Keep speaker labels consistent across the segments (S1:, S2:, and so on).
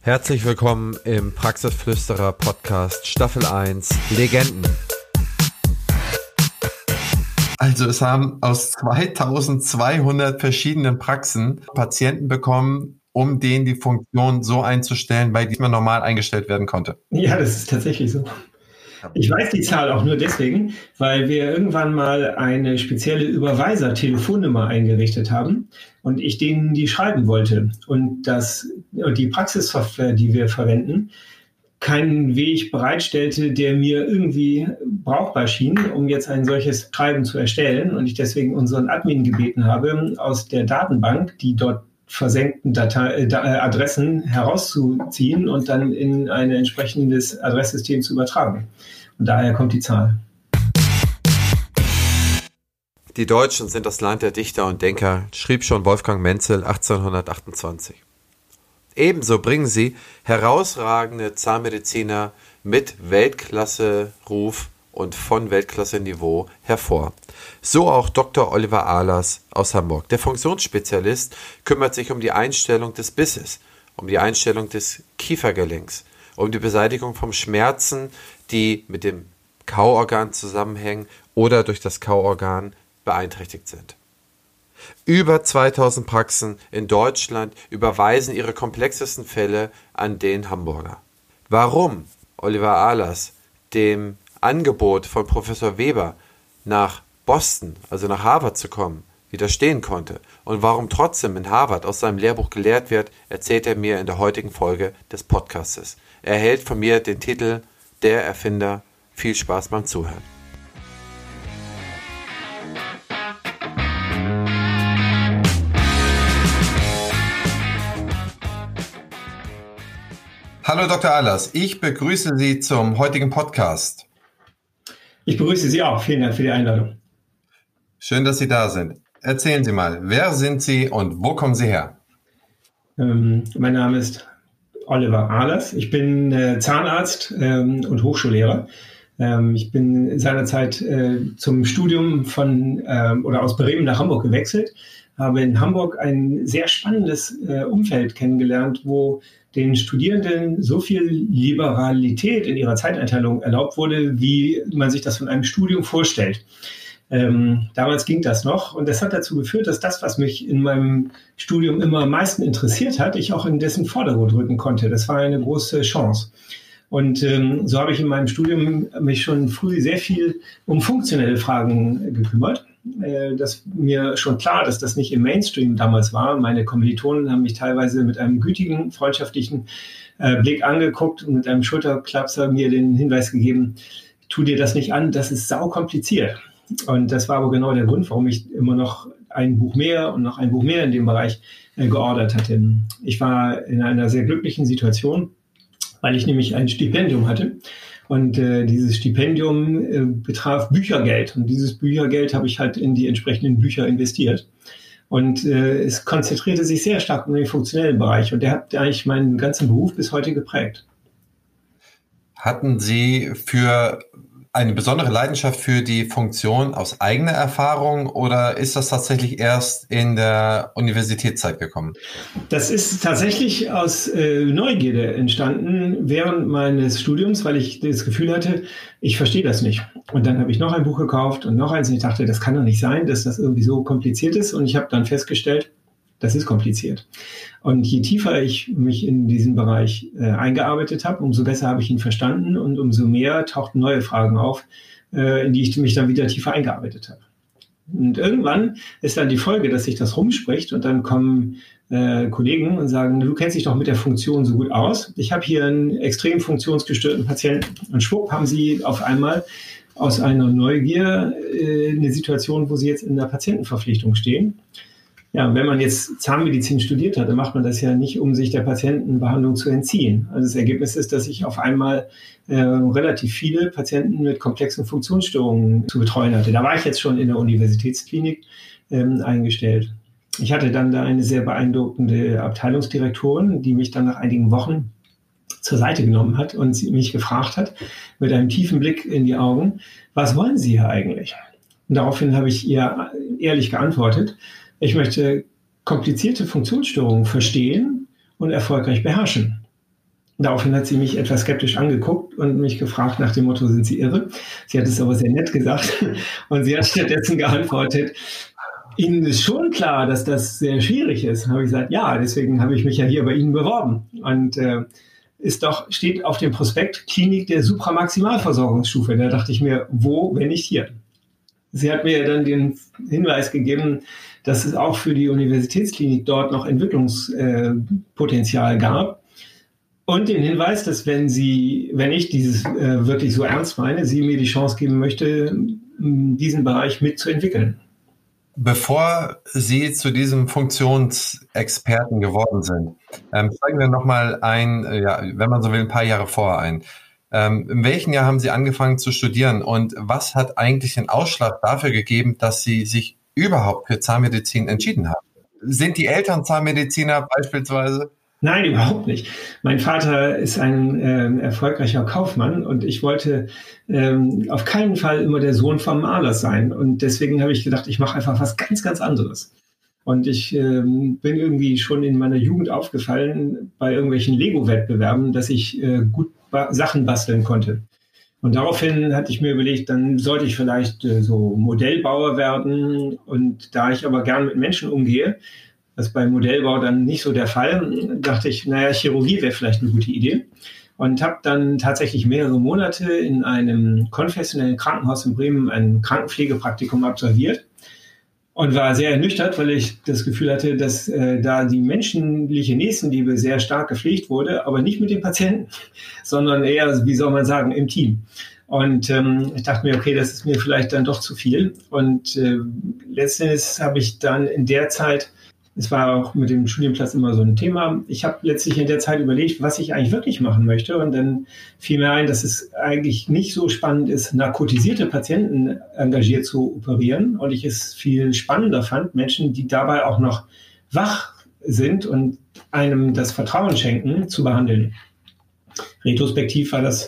S1: Herzlich willkommen im Praxisflüsterer Podcast Staffel 1 Legenden.
S2: Also es haben aus 2200 verschiedenen Praxen Patienten bekommen, um denen die Funktion so einzustellen, bei der man normal eingestellt werden konnte.
S3: Ja, das ist tatsächlich so. Ich weiß die Zahl auch nur deswegen, weil wir irgendwann mal eine spezielle Überweiser-Telefonnummer eingerichtet haben und ich denen die schreiben wollte. Und die Praxissoftware, die wir verwenden, keinen Weg bereitstellte, der mir irgendwie brauchbar schien, um jetzt ein solches Schreiben zu erstellen. Und ich deswegen unseren Admin gebeten habe, aus der Datenbank, die dort versenkten Adressen herauszuziehen und dann in ein entsprechendes Adresssystem zu übertragen. Und daher kommt die Zahl.
S1: Die Deutschen sind das Land der Dichter und Denker, schrieb schon Wolfgang Menzel 1828. Ebenso bringen sie herausragende Zahnmediziner mit Weltklasse-Ruf und von Weltklasse-Niveau hervor. So auch Dr. Oliver Ahlers aus Hamburg. Der Funktionsspezialist kümmert sich um die Einstellung des Bisses, um die Einstellung des Kiefergelenks, um die Beseitigung von Schmerzen, die mit dem Kauorgan zusammenhängen oder durch das Kauorgan beeinträchtigt sind. Über 2000 Praxen in Deutschland überweisen ihre komplexesten Fälle an den Hamburger. Warum Oliver Ahlers dem Angebot von Professor Weber nach Boston, also nach Harvard zu kommen, widerstehen konnte und warum trotzdem in Harvard aus seinem Lehrbuch gelehrt wird, erzählt er mir in der heutigen Folge des Podcastes. Er erhält von mir den Titel Der Erfinder. Viel Spaß beim Zuhören.
S2: Hallo Dr. Ahlers, ich begrüße Sie zum heutigen Podcast.
S3: Ich begrüße Sie auch. Vielen Dank für die Einladung.
S2: Schön, dass Sie da sind. Erzählen Sie mal, wer sind Sie und wo kommen Sie her?
S3: Mein Name ist Oliver Ahlers. Ich bin Zahnarzt und Hochschullehrer. Ich bin seinerzeit zum Studium aus Bremen nach Hamburg gewechselt, habe in Hamburg ein sehr spannendes Umfeld kennengelernt, wo den Studierenden so viel Liberalität in ihrer Zeiteinteilung erlaubt wurde, wie man sich das von einem Studium vorstellt. Damals ging das noch und das hat dazu geführt, dass das, was mich in meinem Studium immer am meisten interessiert hat, ich auch in dessen Vordergrund rücken konnte. Das war eine große Chance. Und so habe ich in meinem Studium mich schon früh sehr viel um funktionelle Fragen gekümmert. Das mir schon klar, dass das nicht im Mainstream damals war. Meine Kommilitonen haben mich teilweise mit einem gütigen, freundschaftlichen Blick angeguckt und mit einem Schulterklapser mir den Hinweis gegeben, tu dir das nicht an, das ist saukompliziert. Und das war aber genau der Grund, warum ich immer noch ein Buch mehr und noch ein Buch mehr in dem Bereich geordert hatte. Ich war in einer sehr glücklichen Situation, weil ich nämlich ein Stipendium hatte. Und dieses Stipendium betraf Büchergeld. Und dieses Büchergeld habe ich halt in die entsprechenden Bücher investiert. Und es konzentrierte sich sehr stark um den funktionellen Bereich. Und der hat eigentlich meinen ganzen Beruf bis heute geprägt.
S2: Hatten Sie eine besondere Leidenschaft für die Funktion aus eigener Erfahrung oder ist das tatsächlich erst in der Universitätszeit gekommen?
S3: Das ist tatsächlich aus Neugierde entstanden während meines Studiums, weil ich das Gefühl hatte, ich verstehe das nicht. Und dann habe ich noch ein Buch gekauft und noch eins und ich dachte, das kann doch nicht sein, dass das irgendwie so kompliziert ist. Und ich habe dann festgestellt, das ist kompliziert. Und je tiefer ich mich in diesen Bereich eingearbeitet habe, umso besser habe ich ihn verstanden und umso mehr tauchten neue Fragen auf, in die ich mich dann wieder tiefer eingearbeitet habe. Und irgendwann ist dann die Folge, dass sich das rumspricht und dann kommen Kollegen und sagen, du kennst dich doch mit der Funktion so gut aus. Ich habe hier einen extrem funktionsgestörten Patienten und schwupp haben sie auf einmal aus einer Neugier eine Situation, wo sie jetzt in der Patientenverpflichtung stehen. Ja, wenn man jetzt Zahnmedizin studiert hat, dann macht man das ja nicht, um sich der Patientenbehandlung zu entziehen. Also das Ergebnis ist, dass ich auf einmal relativ viele Patienten mit komplexen Funktionsstörungen zu betreuen hatte. Da war ich jetzt schon in der Universitätsklinik eingestellt. Ich hatte dann da eine sehr beeindruckende Abteilungsdirektorin, die mich dann nach einigen Wochen zur Seite genommen hat und sie mich gefragt hat, mit einem tiefen Blick in die Augen, was wollen Sie hier eigentlich? Und daraufhin habe ich ihr ehrlich geantwortet, ich möchte komplizierte Funktionsstörungen verstehen und erfolgreich beherrschen. Daraufhin hat sie mich etwas skeptisch angeguckt und mich gefragt nach dem Motto, sind Sie irre? Sie hat es aber sehr nett gesagt und sie hat stattdessen geantwortet, Ihnen ist schon klar, dass das sehr schwierig ist. Habe ich gesagt, ja, deswegen habe ich mich ja hier bei Ihnen beworben. Und steht auf dem Prospekt Klinik der Supramaximalversorgungsstufe. Da dachte ich mir, wo, wenn nicht hier? Sie hat mir dann den Hinweis gegeben, dass es auch für die Universitätsklinik dort noch Entwicklungspotenzial gab. Und den Hinweis, dass wenn ich dieses wirklich so ernst meine, sie mir die Chance geben möchte, diesen Bereich mitzuentwickeln.
S2: Bevor Sie zu diesem Funktionsexperten geworden sind, steigen wir nochmal wenn man so will, ein paar Jahre vorher ein. In welchem Jahr haben Sie angefangen zu studieren und was hat eigentlich den Ausschlag dafür gegeben, dass Sie sich überhaupt für Zahnmedizin entschieden haben? Sind die Eltern Zahnmediziner beispielsweise?
S3: Nein, überhaupt nicht. Mein Vater ist ein erfolgreicher Kaufmann und ich wollte auf keinen Fall immer der Sohn vom Maler sein. Und deswegen habe ich gedacht, ich mache einfach was ganz, ganz anderes. Und ich bin irgendwie schon in meiner Jugend aufgefallen bei irgendwelchen Lego-Wettbewerben, dass ich gut Sachen basteln konnte. Und daraufhin hatte ich mir überlegt, dann sollte ich vielleicht so Modellbauer werden. Und da ich aber gern mit Menschen umgehe, das ist beim Modellbau dann nicht so der Fall, dachte ich, Chirurgie wäre vielleicht eine gute Idee. Und habe dann tatsächlich mehrere Monate in einem konfessionellen Krankenhaus in Bremen ein Krankenpflegepraktikum absolviert und war sehr ernüchtert, weil ich das Gefühl hatte, dass da die menschliche Nächstenliebe sehr stark gepflegt wurde, aber nicht mit den Patienten, sondern eher, wie soll man sagen, im Team. Und ich dachte mir, okay, das ist mir vielleicht dann doch zu viel. Und letztendlich habe ich dann in der Zeit, es war auch mit dem Studienplatz immer so ein Thema. Ich habe letztlich in der Zeit überlegt, was ich eigentlich wirklich machen möchte. Und dann fiel mir ein, dass es eigentlich nicht so spannend ist, narkotisierte Patienten engagiert zu operieren. Und ich es viel spannender fand, Menschen, die dabei auch noch wach sind und einem das Vertrauen schenken, zu behandeln. Retrospektiv war das,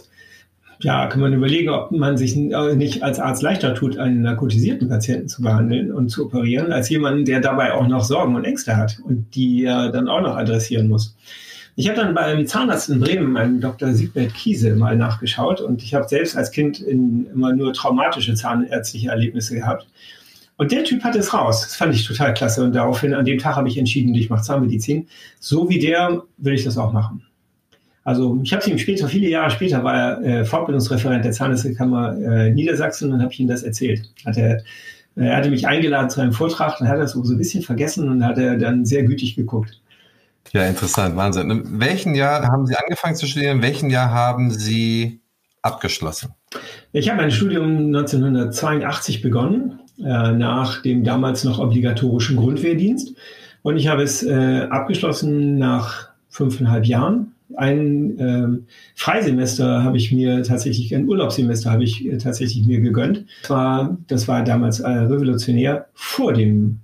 S3: kann man überlegen, ob man sich nicht als Arzt leichter tut, einen narkotisierten Patienten zu behandeln und zu operieren, als jemanden, der dabei auch noch Sorgen und Ängste hat und die er dann auch noch adressieren muss. Ich habe dann beim Zahnarzt in Bremen, einem Dr. Siegbert Kiese, mal nachgeschaut und ich habe selbst als Kind immer nur traumatische zahnärztliche Erlebnisse gehabt. Und der Typ hatte es raus. Das fand ich total klasse. Und daraufhin, an dem Tag habe ich entschieden, ich mache Zahnmedizin. So wie der will ich das auch machen. Also ich habe es ihm später, viele Jahre später, war er Fortbildungsreferent der Zahnärztekammer Niedersachsen und habe ich ihm das erzählt. Er hatte mich eingeladen zu einem Vortrag, dann hat er es so ein bisschen vergessen und hat er dann sehr gütig geguckt.
S2: Ja, interessant, Wahnsinn. In welchem Jahr haben Sie angefangen zu studieren? In welchem Jahr haben Sie abgeschlossen?
S3: Ich habe mein Studium 1982 begonnen, nach dem damals noch obligatorischen Grundwehrdienst. Und ich habe es abgeschlossen nach 5,5 Jahren. Ein Freisemester habe ich mir tatsächlich, ein Urlaubssemester habe ich tatsächlich mir gegönnt. Das war damals revolutionär vor dem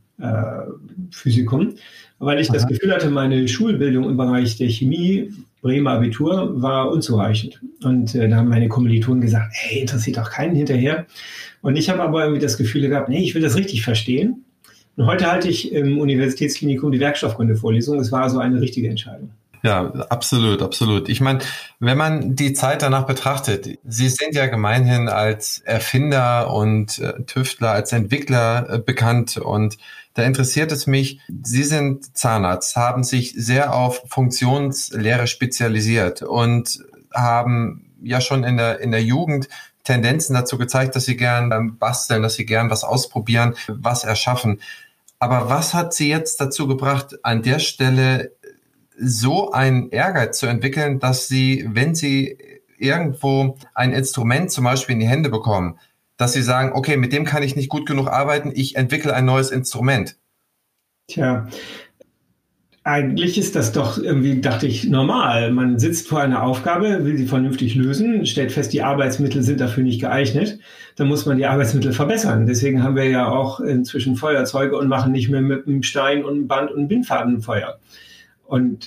S3: Physikum, weil ich das Gefühl hatte, meine Schulbildung im Bereich der Chemie, Bremer Abitur, war unzureichend. Und da haben meine Kommilitonen gesagt, hey, interessiert doch keinen hinterher. Und ich habe aber irgendwie das Gefühl gehabt, nee, ich will das richtig verstehen. Und heute halte ich im Universitätsklinikum die Werkstoffkunde-Vorlesung. Es war so eine richtige Entscheidung.
S2: Ja, absolut, absolut. Ich meine, wenn man die Zeit danach betrachtet, Sie sind ja gemeinhin als Erfinder und Tüftler, als Entwickler bekannt und da interessiert es mich, Sie sind Zahnarzt, haben sich sehr auf Funktionslehre spezialisiert und haben ja schon in der Jugend Tendenzen dazu gezeigt, dass Sie gern basteln, dass Sie gern was ausprobieren, was erschaffen. Aber was hat Sie jetzt dazu gebracht, an der Stelle so einen Ehrgeiz zu entwickeln, dass Sie, wenn Sie irgendwo ein Instrument zum Beispiel in die Hände bekommen, dass Sie sagen, okay, mit dem kann ich nicht gut genug arbeiten, ich entwickle ein neues Instrument?
S3: Tja, eigentlich ist das doch irgendwie, dachte ich, normal. Man sitzt vor einer Aufgabe, will sie vernünftig lösen, stellt fest, die Arbeitsmittel sind dafür nicht geeignet. Dann muss man die Arbeitsmittel verbessern. Deswegen haben wir ja auch inzwischen Feuerzeuge und machen nicht mehr mit einem Stein und einem Band und einem Bindfaden Feuer. Und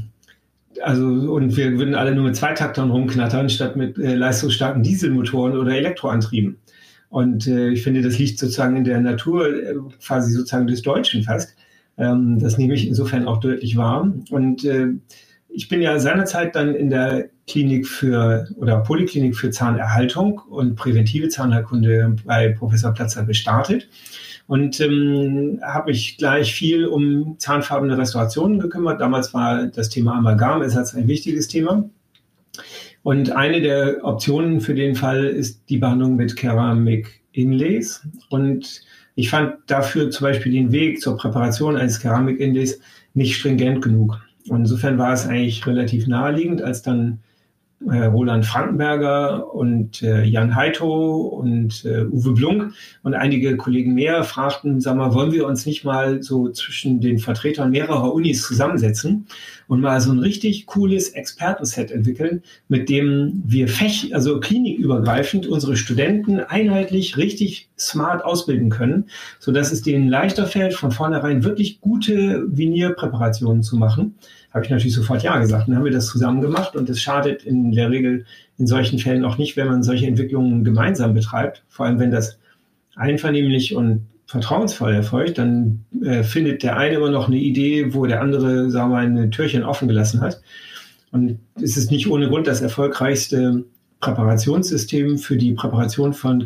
S3: wir würden alle nur mit Zweitaktern rumknattern, statt mit leistungsstarken Dieselmotoren oder Elektroantrieben. Und ich finde, das liegt sozusagen in der Natur, quasi sozusagen des Deutschen fast. Das nehme ich insofern auch deutlich wahr. Und ich bin ja seinerzeit dann in der Poliklinik für Zahnerhaltung und präventive Zahnheilkunde bei Professor Platzer gestartet und habe mich gleich viel um zahnfarbene Restorationen gekümmert. Damals war das Thema Amalgamersatz ein wichtiges Thema. Und eine der Optionen für den Fall ist die Behandlung mit Keramik-Inlays. Und ich fand dafür zum Beispiel den Weg zur Präparation eines Keramik-Inlays nicht stringent genug. Und insofern war es eigentlich relativ naheliegend, als dann Roland Frankenberger und Jan Heito und Uwe Blunk und einige Kollegen mehr fragten, sag mal, wollen wir uns nicht mal so zwischen den Vertretern mehrerer Unis zusammensetzen und mal so ein richtig cooles Expertenset entwickeln, mit dem wir also klinikübergreifend unsere Studenten einheitlich richtig smart ausbilden können, sodass es denen leichter fällt, von vornherein wirklich gute Vinierpräparationen zu machen. Habe ich natürlich sofort ja gesagt. Dann haben wir das zusammen gemacht und es schadet in der Regel in solchen Fällen auch nicht, wenn man solche Entwicklungen gemeinsam betreibt. Vor allem, wenn das einvernehmlich und vertrauensvoll erfolgt, dann findet der eine immer noch eine Idee, wo der andere, sagen wir mal, ein Türchen offen gelassen hat. Und es ist nicht ohne Grund das erfolgreichste Präparationssystem für die Präparation von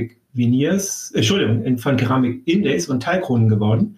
S3: von Keramik-Inlays und Teilkronen geworden.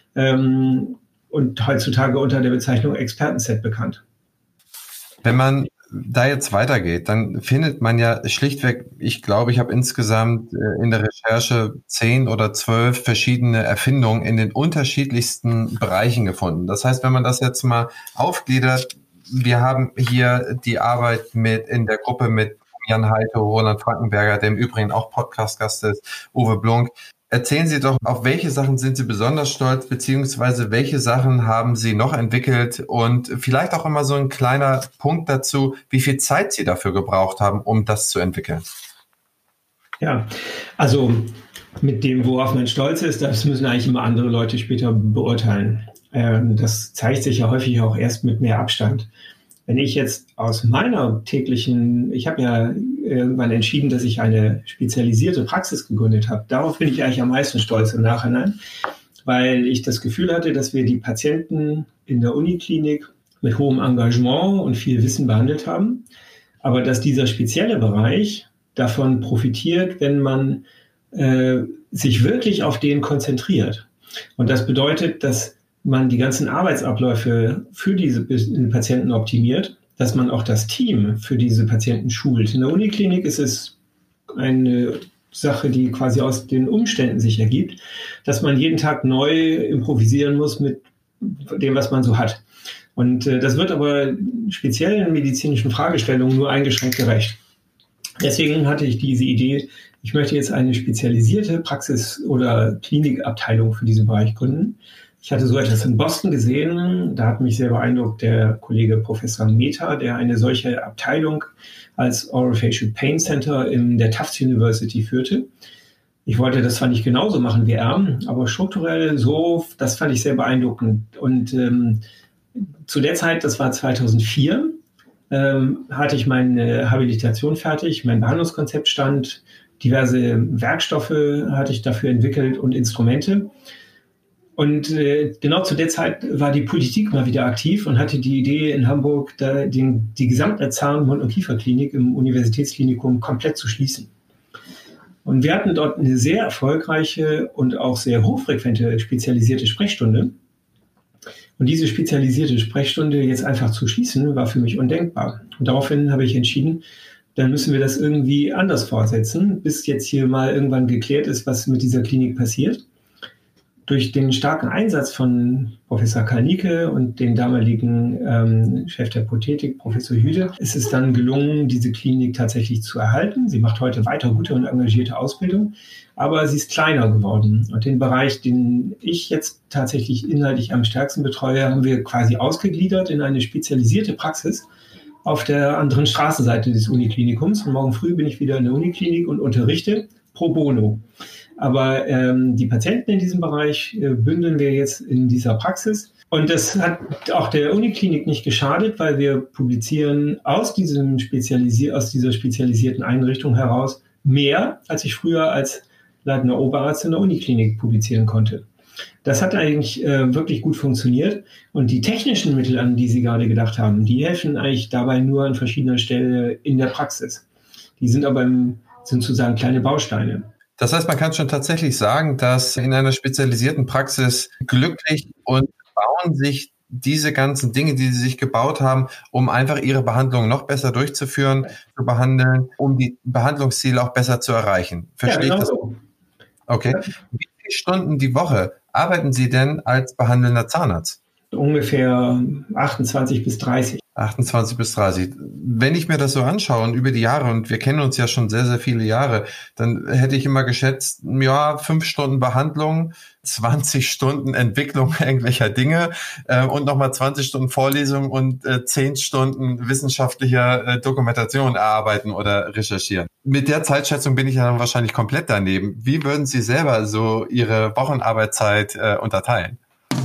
S3: Und heutzutage unter der Bezeichnung Expertenset bekannt.
S2: Wenn man da jetzt weitergeht, dann findet man ja schlichtweg, ich glaube, ich habe insgesamt in der Recherche 10 oder 12 verschiedene Erfindungen in den unterschiedlichsten Bereichen gefunden. Das heißt, wenn man das jetzt mal aufgliedert, wir haben hier die Arbeit in der Gruppe mit Jan Heito, Roland Frankenberger, der im Übrigen auch Podcast-Gast ist, Uwe Blunk. Erzählen Sie doch, auf welche Sachen sind Sie besonders stolz, beziehungsweise welche Sachen haben Sie noch entwickelt und vielleicht auch immer so ein kleiner Punkt dazu, wie viel Zeit Sie dafür gebraucht haben, um das zu entwickeln.
S3: Ja, also mit dem, worauf man stolz ist, das müssen eigentlich immer andere Leute später beurteilen. Das zeigt sich ja häufig auch erst mit mehr Abstand. Wenn ich jetzt aus meiner ich habe ja irgendwann entschieden, dass ich eine spezialisierte Praxis gegründet habe. Darauf bin ich eigentlich am meisten stolz im Nachhinein, weil ich das Gefühl hatte, dass wir die Patienten in der Uniklinik mit hohem Engagement und viel Wissen behandelt haben, aber dass dieser spezielle Bereich davon profitiert, wenn man sich wirklich auf den konzentriert. Und das bedeutet, dass man die ganzen Arbeitsabläufe für diese Patienten optimiert, dass man auch das Team für diese Patienten schult. In der Uniklinik ist es eine Sache, die quasi aus den Umständen sich ergibt, dass man jeden Tag neu improvisieren muss mit dem, was man so hat. Und das wird aber speziellen medizinischen Fragestellungen nur eingeschränkt gerecht. Deswegen hatte ich diese Idee, ich möchte jetzt eine spezialisierte Praxis- oder Klinikabteilung für diesen Bereich gründen. Ich hatte so etwas in Boston gesehen, da hat mich sehr beeindruckt der Kollege Professor Mehta, der eine solche Abteilung als Orofacial Pain Center in der Tufts University führte. Ich wollte das zwar nicht genauso machen wie er, aber strukturell so, das fand ich sehr beeindruckend. Und zu der Zeit, das war 2004, hatte ich meine Habilitation fertig, mein Behandlungskonzept stand, diverse Werkstoffe hatte ich dafür entwickelt und Instrumente. Und genau zu der Zeit war die Politik mal wieder aktiv und hatte die Idee, in Hamburg die gesamte Zahn-, Mund- und Kieferklinik im Universitätsklinikum komplett zu schließen. Und wir hatten dort eine sehr erfolgreiche und auch sehr hochfrequente spezialisierte Sprechstunde. Und diese spezialisierte Sprechstunde jetzt einfach zu schließen, war für mich undenkbar. Und daraufhin habe ich entschieden, dann müssen wir das irgendwie anders fortsetzen, bis jetzt hier mal irgendwann geklärt ist, was mit dieser Klinik passiert. Durch den starken Einsatz von Professor Kalnicke und dem damaligen Chef der Prothetik, Professor Hüde, ist es dann gelungen, diese Klinik tatsächlich zu erhalten. Sie macht heute weiter gute und engagierte Ausbildung, aber sie ist kleiner geworden. Und den Bereich, den ich jetzt tatsächlich inhaltlich am stärksten betreue, haben wir quasi ausgegliedert in eine spezialisierte Praxis auf der anderen Straßenseite des Uniklinikums. Und morgen früh bin ich wieder in der Uniklinik und unterrichte pro bono. Aber die Patienten in diesem Bereich bündeln wir jetzt in dieser Praxis. Und das hat auch der Uniklinik nicht geschadet, weil wir publizieren aus dieser spezialisierten Einrichtung heraus mehr, als ich früher als leitender Oberarzt in der Uniklinik publizieren konnte. Das hat eigentlich wirklich gut funktioniert. Und die technischen Mittel, an die Sie gerade gedacht haben, die helfen eigentlich dabei nur an verschiedener Stelle in der Praxis. Die sind aber sind sozusagen kleine Bausteine.
S2: Das heißt, man kann schon tatsächlich sagen, dass in einer spezialisierten Praxis glücklich und bauen sich diese ganzen Dinge, die sie sich gebaut haben, um einfach ihre Behandlung noch besser durchzuführen, zu behandeln, um die Behandlungsziele auch besser zu erreichen. Verstehe ich das?
S3: So.
S2: Okay. Wie viele Stunden die Woche arbeiten Sie denn als behandelnder Zahnarzt?
S3: Ungefähr 28 bis 30.
S2: 28 bis 30. Wenn ich mir das so anschaue und über die Jahre, und wir kennen uns ja schon sehr, sehr viele Jahre, dann hätte ich immer geschätzt, 5 Stunden Behandlung, 20 Stunden Entwicklung irgendwelcher Dinge und nochmal 20 Stunden Vorlesung und 10 Stunden wissenschaftlicher Dokumentation erarbeiten oder recherchieren. Mit der Zeitschätzung bin ich ja dann wahrscheinlich komplett daneben. Wie würden Sie selber so Ihre Wochenarbeitszeit unterteilen?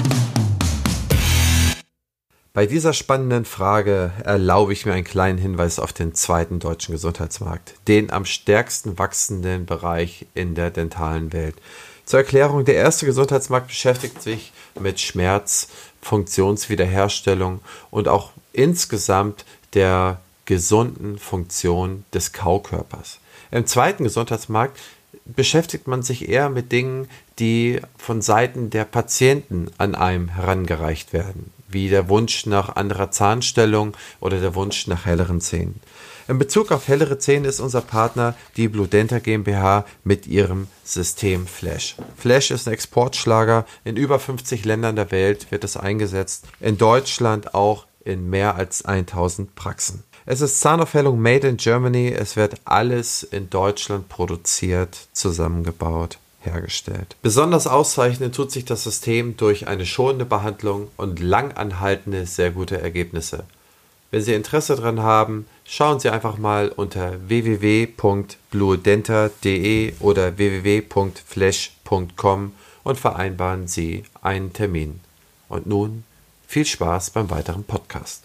S1: Bei dieser spannenden Frage erlaube ich mir einen kleinen Hinweis auf den zweiten deutschen Gesundheitsmarkt, den am stärksten wachsenden Bereich in der dentalen Welt. Zur Erklärung, der erste Gesundheitsmarkt beschäftigt sich mit Schmerz, Funktionswiederherstellung und auch insgesamt der gesunden Funktion des Kaukörpers. Im zweiten Gesundheitsmarkt beschäftigt man sich eher mit Dingen, die von Seiten der Patienten an einem herangereicht werden, wie der Wunsch nach anderer Zahnstellung oder der Wunsch nach helleren Zähnen. In Bezug auf hellere Zähne ist unser Partner die Bludenta GmbH mit ihrem System Flash. Flash ist ein Exportschlager. In über 50 Ländern der Welt wird es eingesetzt. In Deutschland auch in mehr als 1000 Praxen. Es ist Zahnaufhellung made in Germany. Es wird alles in Deutschland produziert, zusammengebaut, hergestellt. Besonders auszeichnen tut sich das System durch eine schonende Behandlung und langanhaltende, sehr gute Ergebnisse. Wenn Sie Interesse daran haben, schauen Sie einfach mal unter www.bluedenta.de oder www.flash.com und vereinbaren Sie einen Termin. Und nun viel Spaß beim weiteren Podcast.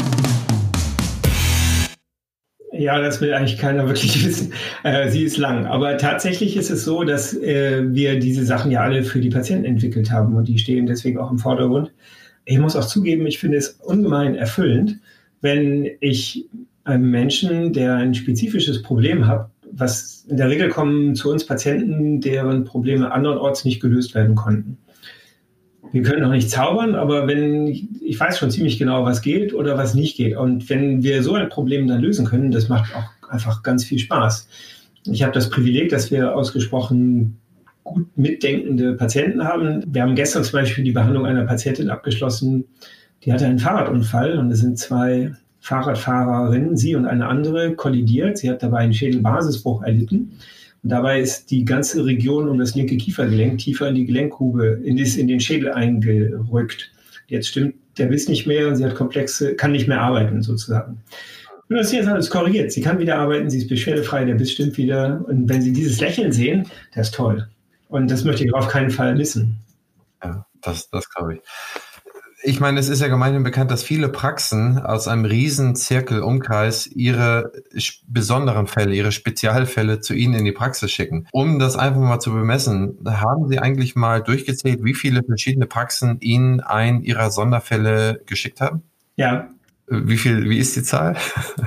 S3: Ja, das will eigentlich keiner wirklich wissen. Sie ist lang. Aber tatsächlich ist es so, dass wir diese Sachen ja alle für die Patienten entwickelt haben und die stehen deswegen auch im Vordergrund. Ich muss auch zugeben, ich finde es ungemein erfüllend, wenn ich einem Menschen, der ein spezifisches Problem hat, was in der Regel kommen zu uns Patienten, deren Probleme andernorts nicht gelöst werden konnten. Wir können auch nicht zaubern, aber ich weiß schon ziemlich genau, was geht oder was nicht geht. Und wenn wir so ein Problem dann lösen können, das macht auch einfach ganz viel Spaß. Ich habe das Privileg, dass wir ausgesprochen gut mitdenkende Patienten haben. Wir haben gestern zum Beispiel die Behandlung einer Patientin abgeschlossen, die hatte einen Fahrradunfall und es sind 2 Fahrradfahrerinnen, sie und eine andere, kollidiert. Sie hat dabei einen Schädelbasisbruch erlitten. Und dabei ist die ganze Region um das linke Kiefergelenk tiefer in die Gelenkgrube, in den Schädel eingerückt. Jetzt stimmt der Biss nicht mehr und sie hat kann nicht mehr arbeiten sozusagen. Und das ist jetzt alles korrigiert. Sie kann wieder arbeiten, sie ist beschwerdefrei, der Biss stimmt wieder. Und wenn Sie dieses Lächeln sehen, das ist toll. Und das möchte ich auf keinen Fall missen.
S2: Ja, das glaube ich. Ich meine, es ist ja gemeinhin bekannt, dass viele Praxen aus einem riesen Zirkelumkreis ihre besonderen Fälle, ihre Spezialfälle zu Ihnen in die Praxis schicken. Um das einfach mal zu bemessen, haben Sie eigentlich mal durchgezählt, wie viele verschiedene Praxen Ihnen einen Ihrer Sonderfälle geschickt haben?
S3: Ja.
S2: Wie ist die Zahl?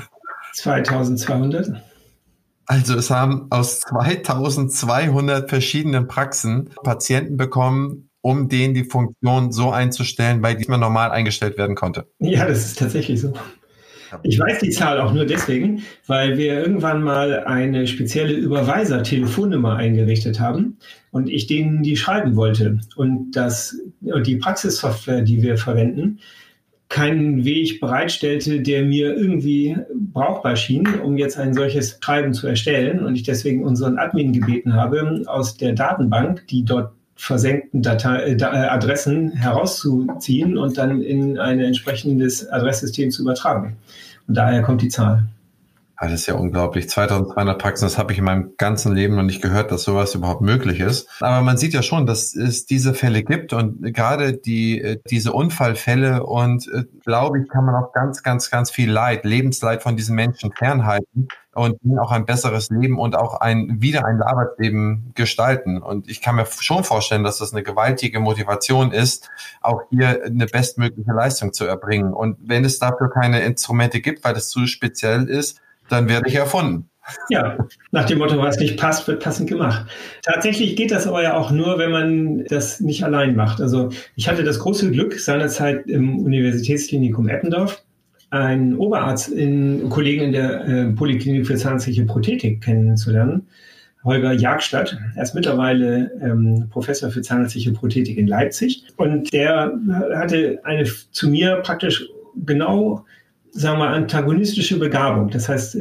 S3: 2200.
S2: Also es haben aus 2200 verschiedenen Praxen Patienten bekommen, um denen die Funktion so einzustellen, bei der man normal eingestellt werden konnte.
S3: Ja, das ist tatsächlich so. Ich weiß die Zahl auch nur deswegen, weil wir irgendwann mal eine spezielle Überweiser-Telefonnummer eingerichtet haben und ich denen die schreiben wollte. Und die Praxissoftware, die wir verwenden, keinen Weg bereitstellte, der mir irgendwie brauchbar schien, um jetzt ein solches Schreiben zu erstellen. Und ich deswegen unseren Admin gebeten habe, aus der Datenbank, die dort versenkten Adressen herauszuziehen und dann in ein entsprechendes Adresssystem zu übertragen. Und daher kommt die Zahl.
S2: Das ist ja unglaublich. 2200 Praxen, das habe ich in meinem ganzen Leben noch nicht gehört, dass sowas überhaupt möglich ist. Aber man sieht ja schon, dass es diese Fälle gibt und gerade diese Unfallfälle und glaube ich, kann man auch ganz, ganz, ganz viel Lebensleid von diesen Menschen fernhalten und ihnen auch ein besseres Leben und auch wieder ein Arbeitsleben gestalten. Und ich kann mir schon vorstellen, dass das eine gewaltige Motivation ist, auch hier eine bestmögliche Leistung zu erbringen. Und wenn es dafür keine Instrumente gibt, weil es zu speziell ist, dann werde ich erfunden.
S3: Ja, nach dem Motto, was nicht passt, wird passend gemacht. Tatsächlich geht das aber ja auch nur, wenn man das nicht allein macht. Also ich hatte das große Glück, seinerzeit im Universitätsklinikum Eppendorf einen Oberarzt, Kollegen in der Poliklinik für zahnärztliche Prothetik kennenzulernen, Holger Jagstadt. Er ist mittlerweile Professor für zahnärztliche Prothetik in Leipzig. Und der hatte eine zu mir praktisch genau, sagen wir, antagonistische Begabung. Das heißt,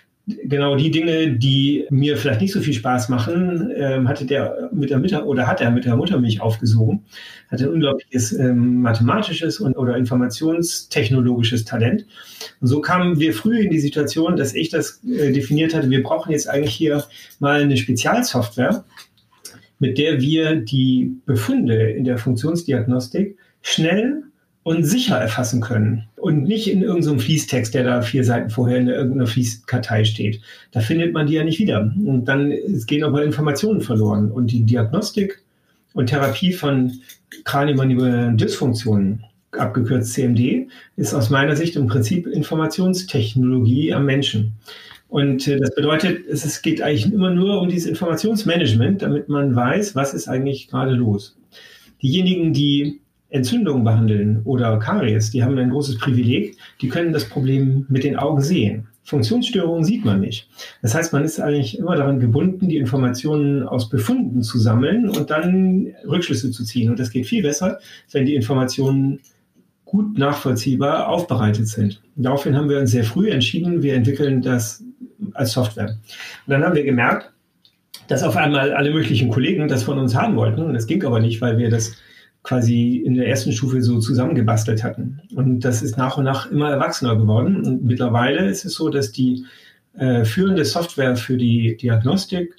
S3: genau die Dinge, die mir vielleicht nicht so viel Spaß machen, hat er mit der Muttermilch aufgesogen. Hat ein unglaubliches mathematisches oder informationstechnologisches Talent. Und so kamen wir früh in die Situation, dass ich das definiert hatte, wir brauchen jetzt eigentlich hier mal eine Spezialsoftware, mit der wir die Befunde in der Funktionsdiagnostik schnell und sicher erfassen können und nicht in irgendeinem Fließtext, der da 4 Seiten vorher in irgendeiner Fließkartei steht. Da findet man die ja nicht wieder. Und dann gehen aber Informationen verloren. Und die Diagnostik und Therapie von kraniomandibulären Dysfunktionen, abgekürzt CMD, ist aus meiner Sicht im Prinzip Informationstechnologie am Menschen. Und das bedeutet, es geht eigentlich immer nur um dieses Informationsmanagement, damit man weiß, was ist eigentlich gerade los. Diejenigen, die Entzündungen behandeln oder Karies, die haben ein großes Privileg, die können das Problem mit den Augen sehen. Funktionsstörungen sieht man nicht. Das heißt, man ist eigentlich immer daran gebunden, die Informationen aus Befunden zu sammeln und dann Rückschlüsse zu ziehen. Und das geht viel besser, wenn die Informationen gut nachvollziehbar aufbereitet sind. Und daraufhin haben wir uns sehr früh entschieden, wir entwickeln das als Software. Und dann haben wir gemerkt, dass auf einmal alle möglichen Kollegen das von uns haben wollten. Und das ging aber nicht, weil wir das quasi in der ersten Stufe so zusammengebastelt hatten. Und das ist nach und nach immer erwachsener geworden. Und mittlerweile ist es so, dass die führende Software für die Diagnostik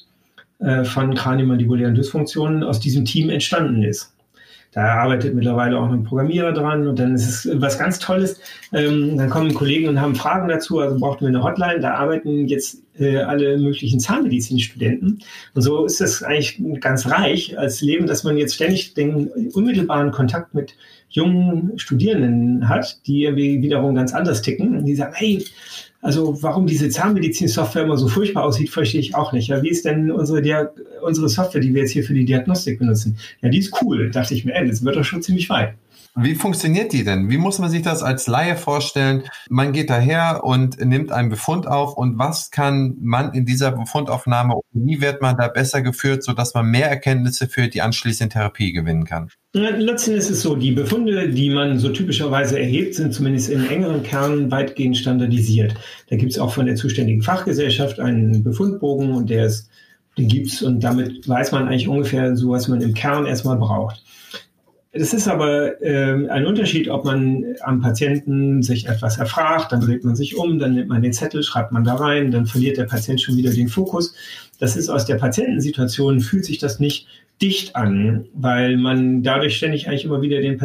S3: von kraniomandibulären Dysfunktionen aus diesem Team entstanden ist. Da arbeitet mittlerweile auch ein Programmierer dran und dann ist es was ganz Tolles. Dann kommen Kollegen und haben Fragen dazu, also brauchten wir eine Hotline. Da arbeiten jetzt alle möglichen Zahnmedizinstudenten. Und so ist es eigentlich ganz reich als Leben, dass man jetzt ständig den unmittelbaren Kontakt mit jungen Studierenden hat, die irgendwie wiederum ganz anders ticken. Und die sagen, hey, also warum diese Zahnmedizin-Software immer so furchtbar aussieht, verstehe ich auch nicht. Ja, wie ist denn unsere Software, die wir jetzt hier für die Diagnostik benutzen? Ja, die ist cool. Dachte ich mir, das wird doch schon ziemlich weit.
S2: Wie funktioniert die denn? Wie muss man sich das als Laie vorstellen? Man geht daher und nimmt einen Befund auf und was kann man in dieser Befundaufnahme, wie wird man da besser geführt, sodass man mehr Erkenntnisse für die anschließende Therapie gewinnen kann?
S3: Ja, letztendlich ist es so, die Befunde, die man so typischerweise erhebt, sind zumindest im engeren Kern weitgehend standardisiert. Da gibt es auch von der zuständigen Fachgesellschaft einen Befundbogen und den gibt's und damit weiß man eigentlich ungefähr so, was man im Kern erstmal braucht. Es ist aber ein Unterschied, ob man am Patienten sich etwas erfragt, dann dreht man sich um, dann nimmt man den Zettel, schreibt man da rein, dann verliert der Patient schon wieder den Fokus. Das ist aus der Patientensituation, fühlt sich das nicht dicht an, weil man dadurch ständig eigentlich immer wieder den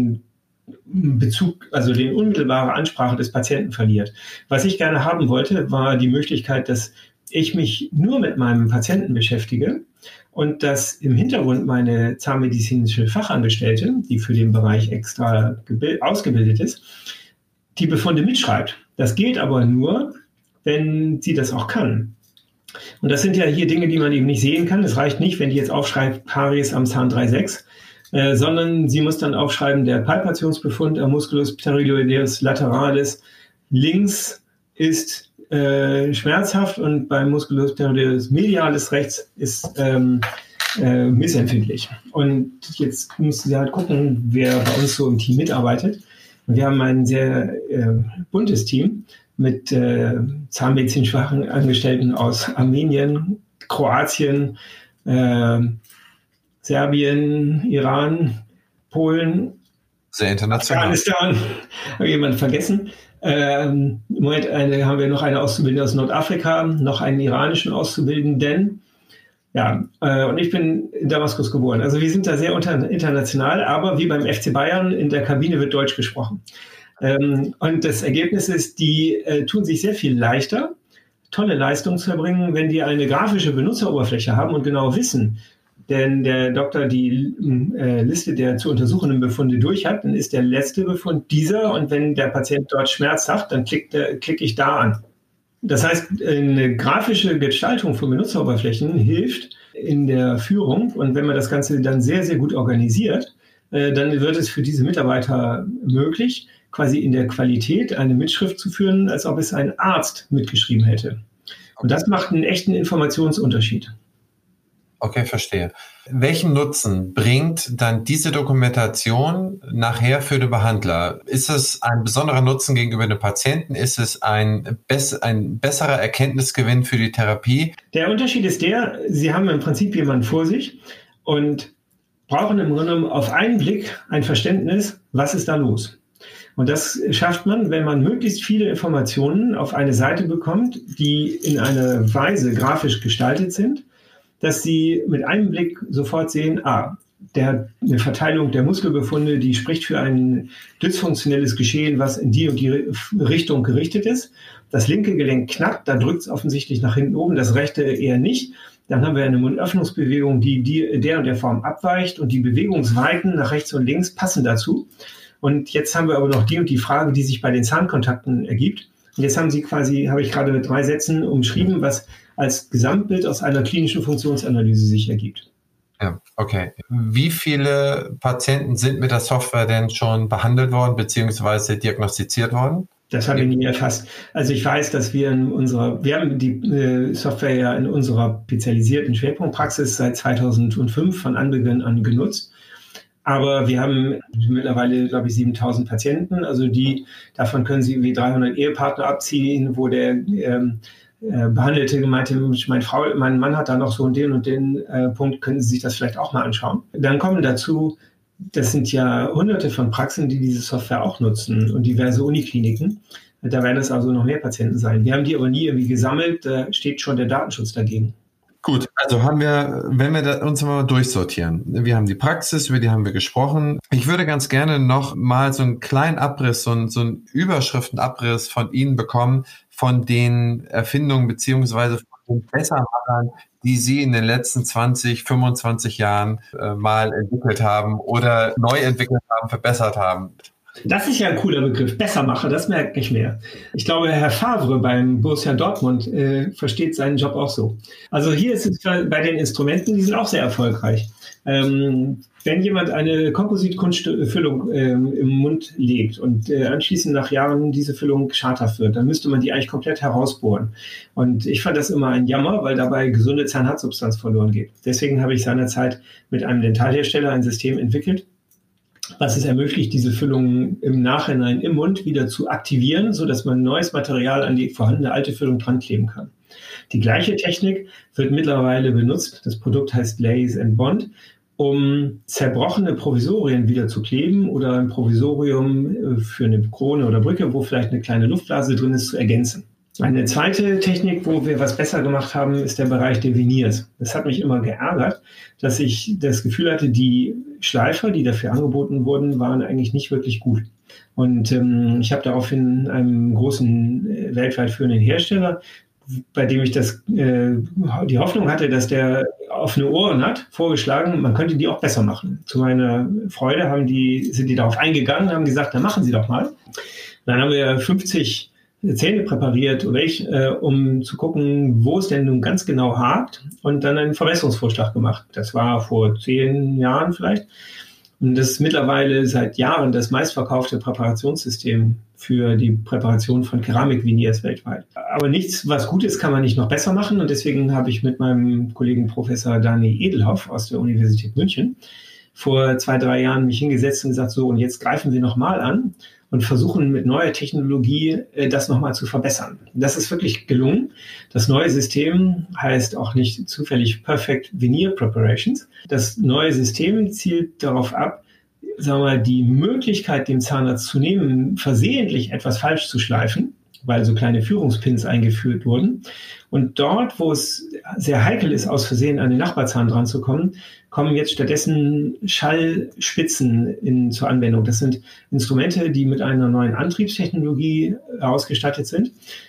S3: Patientenbezug, also die unmittelbare Ansprache des Patienten verliert. Was ich gerne haben wollte, war die Möglichkeit, dass ich mich nur mit meinem Patienten beschäftige und dass im Hintergrund meine zahnmedizinische Fachangestellte, die für den Bereich extra ausgebildet ist, die Befunde mitschreibt. Das geht aber nur, wenn sie das auch kann. Und das sind ja hier Dinge, die man eben nicht sehen kann. Es reicht nicht, wenn die jetzt aufschreibt, Karies am Zahn 3,6, sondern sie muss dann aufschreiben, der Palpationsbefund am Musculus pterygoideus lateralis links ist schmerzhaft und beim Musculus pterygoideus medialis rechts ist missempfindlich. Und jetzt müssen Sie halt gucken, wer bei uns so im Team mitarbeitet. Und wir haben ein sehr buntes Team mit zahnmedizinischen Fachangestellten aus Armenien, Kroatien, Serbien, Iran, Polen,
S2: sehr international.
S3: Afghanistan, habe jemand vergessen. Im Moment haben wir noch eine Auszubildende aus Nordafrika, noch einen iranischen Auszubildenden. Ja, und ich bin in Damaskus geboren. Also wir sind da sehr international, aber wie beim FC Bayern, in der Kabine wird Deutsch gesprochen. Und das Ergebnis ist, die tun sich sehr viel leichter, tolle Leistungen zu erbringen, wenn die eine grafische Benutzeroberfläche haben und genau wissen, denn der Doktor die Liste der zu untersuchenden Befunde durch hat, dann ist der letzte Befund dieser und wenn der Patient dort Schmerz hat, dann klicke ich da an. Das heißt, eine grafische Gestaltung von Benutzeroberflächen hilft in der Führung und wenn man das Ganze dann sehr, sehr gut organisiert, dann wird es für diese Mitarbeiter möglich, quasi in der Qualität eine Mitschrift zu führen, als ob es ein Arzt mitgeschrieben hätte. Und das macht einen echten Informationsunterschied.
S2: Okay, verstehe. Welchen Nutzen bringt dann diese Dokumentation nachher für den Behandler? Ist es ein besonderer Nutzen gegenüber dem Patienten? Ist es ein besserer Erkenntnisgewinn für die Therapie?
S3: Der Unterschied ist Sie haben im Prinzip jemanden vor sich und brauchen im Grunde genommen auf einen Blick ein Verständnis, was ist da los? Und das schafft man, wenn man möglichst viele Informationen auf eine Seite bekommt, die in einer Weise grafisch gestaltet sind, dass Sie mit einem Blick sofort sehen, eine Verteilung der Muskelbefunde, die spricht für ein dysfunktionelles Geschehen, was in die und die Richtung gerichtet ist. Das linke Gelenk knackt, da drückt es offensichtlich nach hinten oben, das rechte eher nicht. Dann haben wir eine Mundöffnungsbewegung, die der und der Form abweicht und die Bewegungsweiten nach rechts und links passen dazu. Und jetzt haben wir aber noch die und die Frage, die sich bei den Zahnkontakten ergibt. Und jetzt habe ich gerade mit 3 Sätzen umschrieben, was als Gesamtbild aus einer klinischen Funktionsanalyse sich ergibt.
S2: Ja, okay. Wie viele Patienten sind mit der Software denn schon behandelt worden bzw. diagnostiziert worden?
S3: Das habe ich nie erfasst. Also ich weiß, dass wir haben die Software ja in unserer spezialisierten Schwerpunktpraxis seit 2005 von Anbeginn an genutzt. Aber wir haben mittlerweile, glaube ich, 7.000 Patienten. Also davon können Sie wie 300 Ehepartner abziehen, wo der Behandelte meinte, mein Mann hat da noch so und den Punkt, können Sie sich das vielleicht auch mal anschauen. Dann kommen dazu, das sind ja hunderte von Praxen, die diese Software auch nutzen und diverse Unikliniken. Da werden es also noch mehr Patienten sein. Wir haben die aber nie irgendwie gesammelt, da steht schon der Datenschutz dagegen.
S2: Gut, also wenn wir uns mal durchsortieren. Wir haben die Praxis, über die haben wir gesprochen. Ich würde ganz gerne noch mal so einen kleinen Abriss, so einen Überschriftenabriss von Ihnen bekommen, von den Erfindungen beziehungsweise von den Bessermachern, die Sie in den letzten 20, 25 Jahren mal entwickelt haben oder neu entwickelt haben, verbessert haben.
S3: Das ist ja ein cooler Begriff. Bessermacher, das merkt nicht mehr. Ich glaube, Herr Favre beim Borussia Dortmund versteht seinen Job auch so. Also hier ist es bei den Instrumenten, die sind auch sehr erfolgreich. Wenn jemand eine Kompositkunstfüllung im Mund legt und anschließend nach Jahren diese Füllung schadhaft wird, dann müsste man die eigentlich komplett herausbohren. Und ich fand das immer ein Jammer, weil dabei gesunde Zahnhartsubstanz verloren geht. Deswegen habe ich seinerzeit mit einem Dentalhersteller ein System entwickelt, was es ermöglicht, diese Füllungen im Nachhinein im Mund wieder zu aktivieren, sodass man neues Material an die vorhandene alte Füllung dran kleben kann. Die gleiche Technik wird mittlerweile benutzt, das Produkt heißt Lace & Bond, um zerbrochene Provisorien wieder zu kleben oder ein Provisorium für eine Krone oder Brücke, wo vielleicht eine kleine Luftblase drin ist, zu ergänzen. Eine zweite Technik, wo wir was besser gemacht haben, ist der Bereich der Veneers. Das hat mich immer geärgert, dass ich das Gefühl hatte, die Schleifer, die dafür angeboten wurden, waren eigentlich nicht wirklich gut. Und ich habe daraufhin einem großen, weltweit führenden Hersteller, bei dem ich die Hoffnung hatte, dass der offene Ohren hat, vorgeschlagen, man könnte die auch besser machen. Zu meiner Freude sind die darauf eingegangen und haben gesagt, dann machen Sie doch mal. Dann haben wir 50 Zähne präpariert, um zu gucken, wo es denn nun ganz genau hakt und dann einen Verbesserungsvorschlag gemacht. Das war vor 10 Jahren vielleicht. Und das ist mittlerweile seit Jahren das meistverkaufte Präparationssystem für die Präparation von Keramik-Veneers weltweit. Aber nichts, was gut ist, kann man nicht noch besser machen. Und deswegen habe ich mit meinem Kollegen Professor Dani Edelhoff aus der Universität München vor 2, 3 Jahren mich hingesetzt und gesagt, so, und jetzt greifen wir nochmal an und versuchen mit neuer Technologie das nochmal zu verbessern. Das ist wirklich gelungen. Das neue System heißt auch nicht zufällig Perfect Veneer Preparations. Das neue System zielt darauf ab, sagen wir mal, die Möglichkeit, dem Zahnarzt zu nehmen, versehentlich etwas falsch zu schleifen, weil so kleine Führungspins eingeführt wurden. Und dort, wo es sehr heikel ist, aus Versehen an den Nachbarzahn dran zu kommen, kommen jetzt stattdessen Schallspitzen zur Anwendung. Das sind Instrumente, die mit einer neuen Antriebstechnologie ausgestattet sind,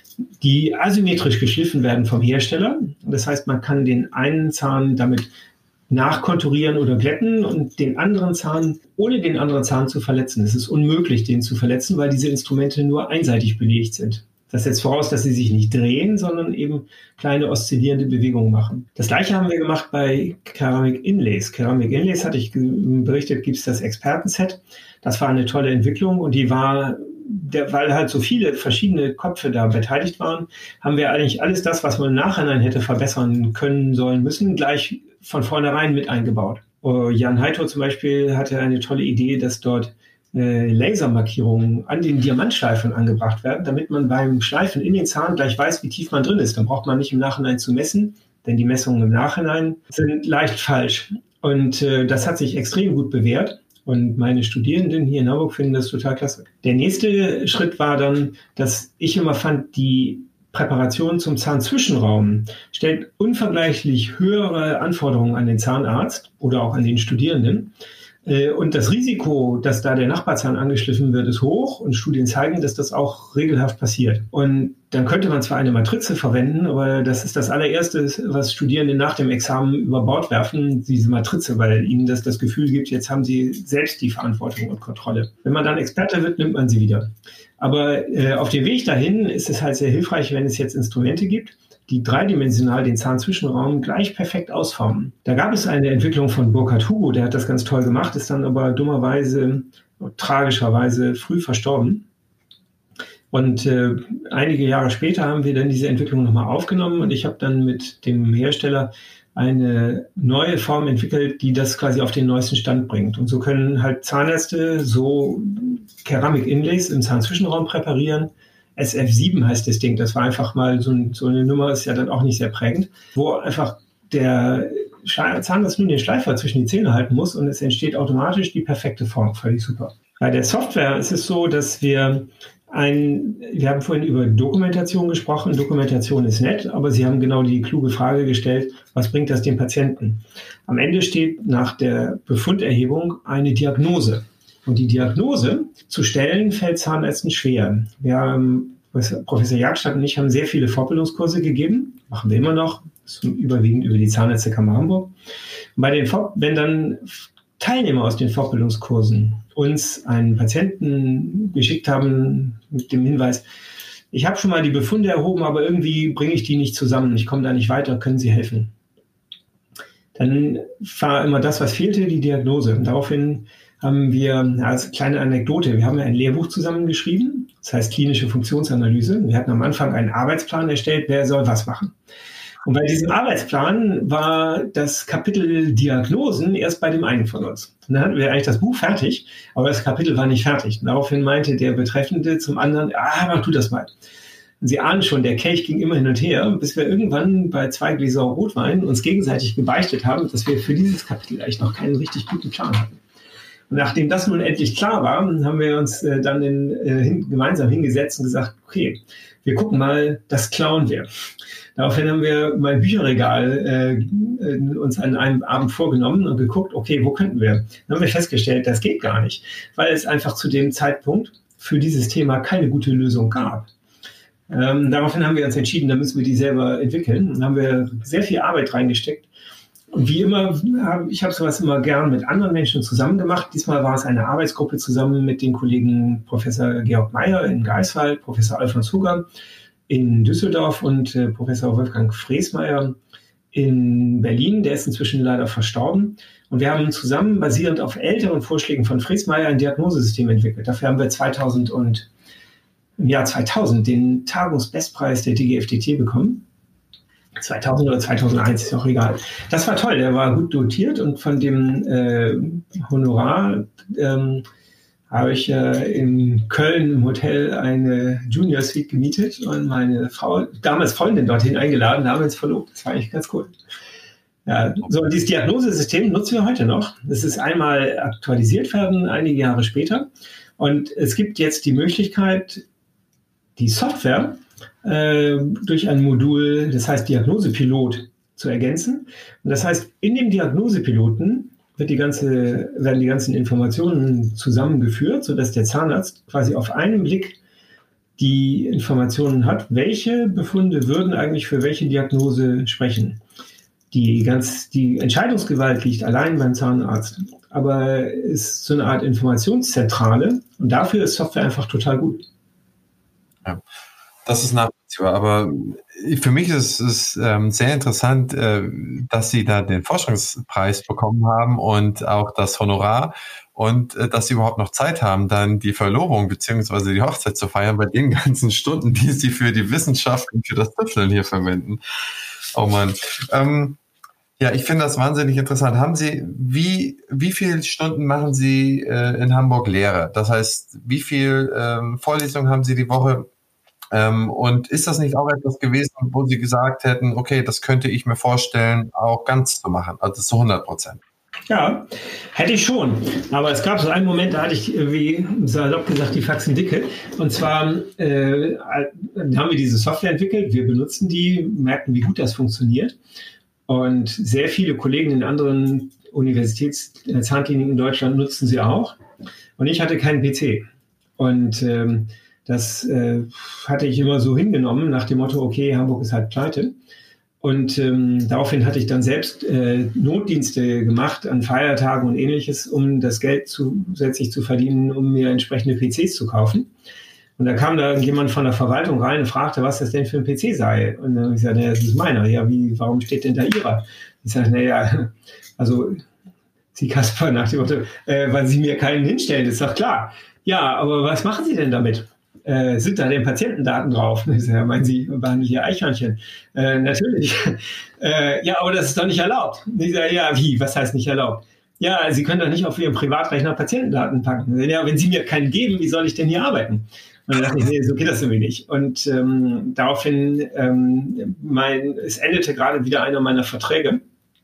S3: die asymmetrisch geschliffen werden vom Hersteller. Das heißt, man kann den einen Zahn damit nachkonturieren oder glätten und den anderen Zahn, ohne den anderen Zahn zu verletzen. Es ist unmöglich, den zu verletzen, weil diese Instrumente nur einseitig belegt sind. Das setzt voraus, dass sie sich nicht drehen, sondern eben kleine oszillierende Bewegungen machen. Das Gleiche haben wir gemacht bei Keramik Inlays. Keramik Inlays, hatte ich berichtet, gibt es das Expertenset. Das war eine tolle Entwicklung und die war, weil halt so viele verschiedene Köpfe da beteiligt waren, haben wir eigentlich alles das, was man im Nachhinein hätte verbessern können, sollen, müssen, gleich von vornherein mit eingebaut. Jan Heitor zum Beispiel hatte eine tolle Idee, dass dort Lasermarkierungen an den Diamantschleifern angebracht werden, damit man beim Schleifen in den Zahn gleich weiß, wie tief man drin ist. Dann braucht man nicht im Nachhinein zu messen, denn die Messungen im Nachhinein sind leicht falsch. Und das hat sich extrem gut bewährt. Und meine Studierenden hier in Hamburg finden das total klasse. Der nächste Schritt war dann, dass ich immer fand, die Präparation zum Zahnzwischenraum stellt unvergleichlich höhere Anforderungen an den Zahnarzt oder auch an den Studierenden. Und das Risiko, dass da der Nachbarzahn angeschliffen wird, ist hoch und Studien zeigen, dass das auch regelhaft passiert. Und dann könnte man zwar eine Matrize verwenden, aber das ist das allererste, was Studierende nach dem Examen über Bord werfen, diese Matrize, weil ihnen das Gefühl gibt, jetzt haben sie selbst die Verantwortung und Kontrolle. Wenn man dann Experte wird, nimmt man sie wieder. Aber auf dem Weg dahin ist es halt sehr hilfreich, wenn es jetzt Instrumente gibt, die dreidimensional den Zahnzwischenraum gleich perfekt ausformen. Da gab es eine Entwicklung von Burkhard Hugo, der hat das ganz toll gemacht, ist dann aber dummerweise, tragischerweise früh verstorben. Und einige Jahre später haben wir dann diese Entwicklung nochmal aufgenommen und ich habe dann mit dem Hersteller eine neue Form entwickelt, die das quasi auf den neuesten Stand bringt. Und so können halt Zahnärzte so Keramik-Inlays im Zahnzwischenraum präparieren. SF7 heißt das Ding. Das war einfach mal so eine Nummer, ist ja dann auch nicht sehr prägend, wo einfach der Zahnarzt nur den Schleifer zwischen die Zähne halten muss und es entsteht automatisch die perfekte Form. Völlig super. Bei der Software ist es so, dass wir haben vorhin über Dokumentation gesprochen. Dokumentation ist nett, aber Sie haben genau die kluge Frage gestellt, was bringt das dem Patienten? Am Ende steht nach der Befunderhebung eine Diagnose. Und die Diagnose zu stellen, fällt Zahnärzten schwer. Wir haben, Professor Jagstadt und ich haben sehr viele Fortbildungskurse gegeben, machen wir immer noch, überwiegend über die Zahnärztekammer Hamburg. Und wenn dann Teilnehmer aus den Fortbildungskursen uns einen Patienten geschickt haben mit dem Hinweis, ich habe schon mal die Befunde erhoben, aber irgendwie bringe ich die nicht zusammen, ich komme da nicht weiter, können Sie helfen? Dann war immer das, was fehlte, die Diagnose. Und daraufhin haben wir, als kleine Anekdote, wir haben ja ein Lehrbuch zusammengeschrieben, das heißt klinische Funktionsanalyse. Wir hatten am Anfang einen Arbeitsplan erstellt, wer soll was machen. Und bei diesem Arbeitsplan war das Kapitel Diagnosen erst bei dem einen von uns. Und dann hatten wir eigentlich das Buch fertig, aber das Kapitel war nicht fertig. Und daraufhin meinte der Betreffende zum anderen, mach du das mal. Und Sie ahnen schon, der Kelch ging immer hin und her, bis wir irgendwann bei 2 Gläser Rotwein uns gegenseitig gebeichtet haben, dass wir für dieses Kapitel eigentlich noch keinen richtig guten Plan hatten. Und nachdem das nun endlich klar war, haben wir uns dann gemeinsam hingesetzt und gesagt, okay, wir gucken mal, das klauen wir. Daraufhin haben wir mein Bücherregal uns an einem Abend vorgenommen und geguckt, okay, wo könnten wir? Dann haben wir festgestellt, das geht gar nicht, weil es einfach zu dem Zeitpunkt für dieses Thema keine gute Lösung gab. Daraufhin haben wir uns entschieden, da müssen wir die selber entwickeln. Und haben wir sehr viel Arbeit reingesteckt. Und wie immer, ich habe sowas immer gern mit anderen Menschen zusammen gemacht. Diesmal war es eine Arbeitsgruppe zusammen mit den Kollegen Professor Georg Meyer in Greifswald, Professor Alfons Huger in Düsseldorf und Professor Wolfgang Fresmeier in Berlin. Der ist inzwischen leider verstorben. Und wir haben zusammen, basierend auf älteren Vorschlägen von Fresmeier, ein Diagnosesystem entwickelt. Dafür haben wir im Jahr 2000 den Tagungsbestpreis der DGFDT bekommen. 2000 oder 2001, ist auch egal. Das war toll, der war gut dotiert und von dem Honorar habe ich in Köln im Hotel eine Junior Suite gemietet und meine Frau, damals Freundin, dorthin eingeladen, damals verlobt. Das war eigentlich ganz cool. Ja, so dieses Diagnosesystem nutzen wir heute noch. Es ist einmal aktualisiert worden, einige Jahre später. Und es gibt jetzt die Möglichkeit, die Software durch ein Modul, das heißt Diagnosepilot, zu ergänzen. Und das heißt, in dem Diagnosepiloten werden die ganzen Informationen zusammengeführt, sodass der Zahnarzt quasi auf einen Blick die Informationen hat, welche Befunde würden eigentlich für welche Diagnose sprechen. Die Entscheidungsgewalt liegt allein beim Zahnarzt, aber ist so eine Art Informationszentrale und dafür ist Software einfach total gut.
S2: Ja, das ist nachvollziehbar, aber für mich ist es sehr interessant, dass Sie da den Forschungspreis bekommen haben und auch das Honorar und dass Sie überhaupt noch Zeit haben, dann die Verlobung bzw. die Hochzeit zu feiern bei den ganzen Stunden, die Sie für die Wissenschaft und für das Tüfteln hier verwenden. Oh Mann. Ja, ich finde das wahnsinnig interessant. Haben Sie, wie viele Stunden machen Sie in Hamburg Lehre? Das heißt, wie viel Vorlesungen haben Sie die Woche? Und ist das nicht auch etwas gewesen, wo Sie gesagt hätten, okay, das könnte ich mir vorstellen, auch ganz zu machen, also zu 100%?
S3: Ja, hätte ich schon. Aber es gab so einen Moment, da hatte ich, wie salopp gesagt, die Faxen dicke. Und zwar haben wir diese Software entwickelt, wir benutzen die, merken, wie gut das funktioniert. Und sehr viele Kollegen in anderen Universitätszahnkliniken in Deutschland nutzen sie auch. Und ich hatte keinen PC. Und das hatte ich immer so hingenommen, nach dem Motto, okay, Hamburg ist halt pleite. Und daraufhin hatte ich dann selbst Notdienste gemacht an Feiertagen und Ähnliches, um das Geld zusätzlich zu verdienen, um mir entsprechende PCs zu kaufen. Und da kam da jemand von der Verwaltung rein und fragte, was das denn für ein PC sei. Und dann habe ich gesagt, naja, das ist meiner. Ja, warum steht denn da Ihrer? Ich sage, naja, also Sie Kasper nach dem Motto, weil Sie mir keinen hinstellen, ist doch klar. Ja, aber was machen Sie denn damit? Sind da denn Patientendaten drauf? Ich sage, ja, meinen Sie, behandeln hier Eichhörnchen? Natürlich. Ja, aber das ist doch nicht erlaubt. Ich sage, ja, wie? Was heißt nicht erlaubt? Ja, Sie können doch nicht auf Ihrem Privatrechner Patientendaten packen. Ja, wenn Sie mir keinen geben, wie soll ich denn hier arbeiten? Und dann dachte ich, nee, so geht das irgendwie nicht. Und daraufhin, es endete gerade wieder einer meiner Verträge.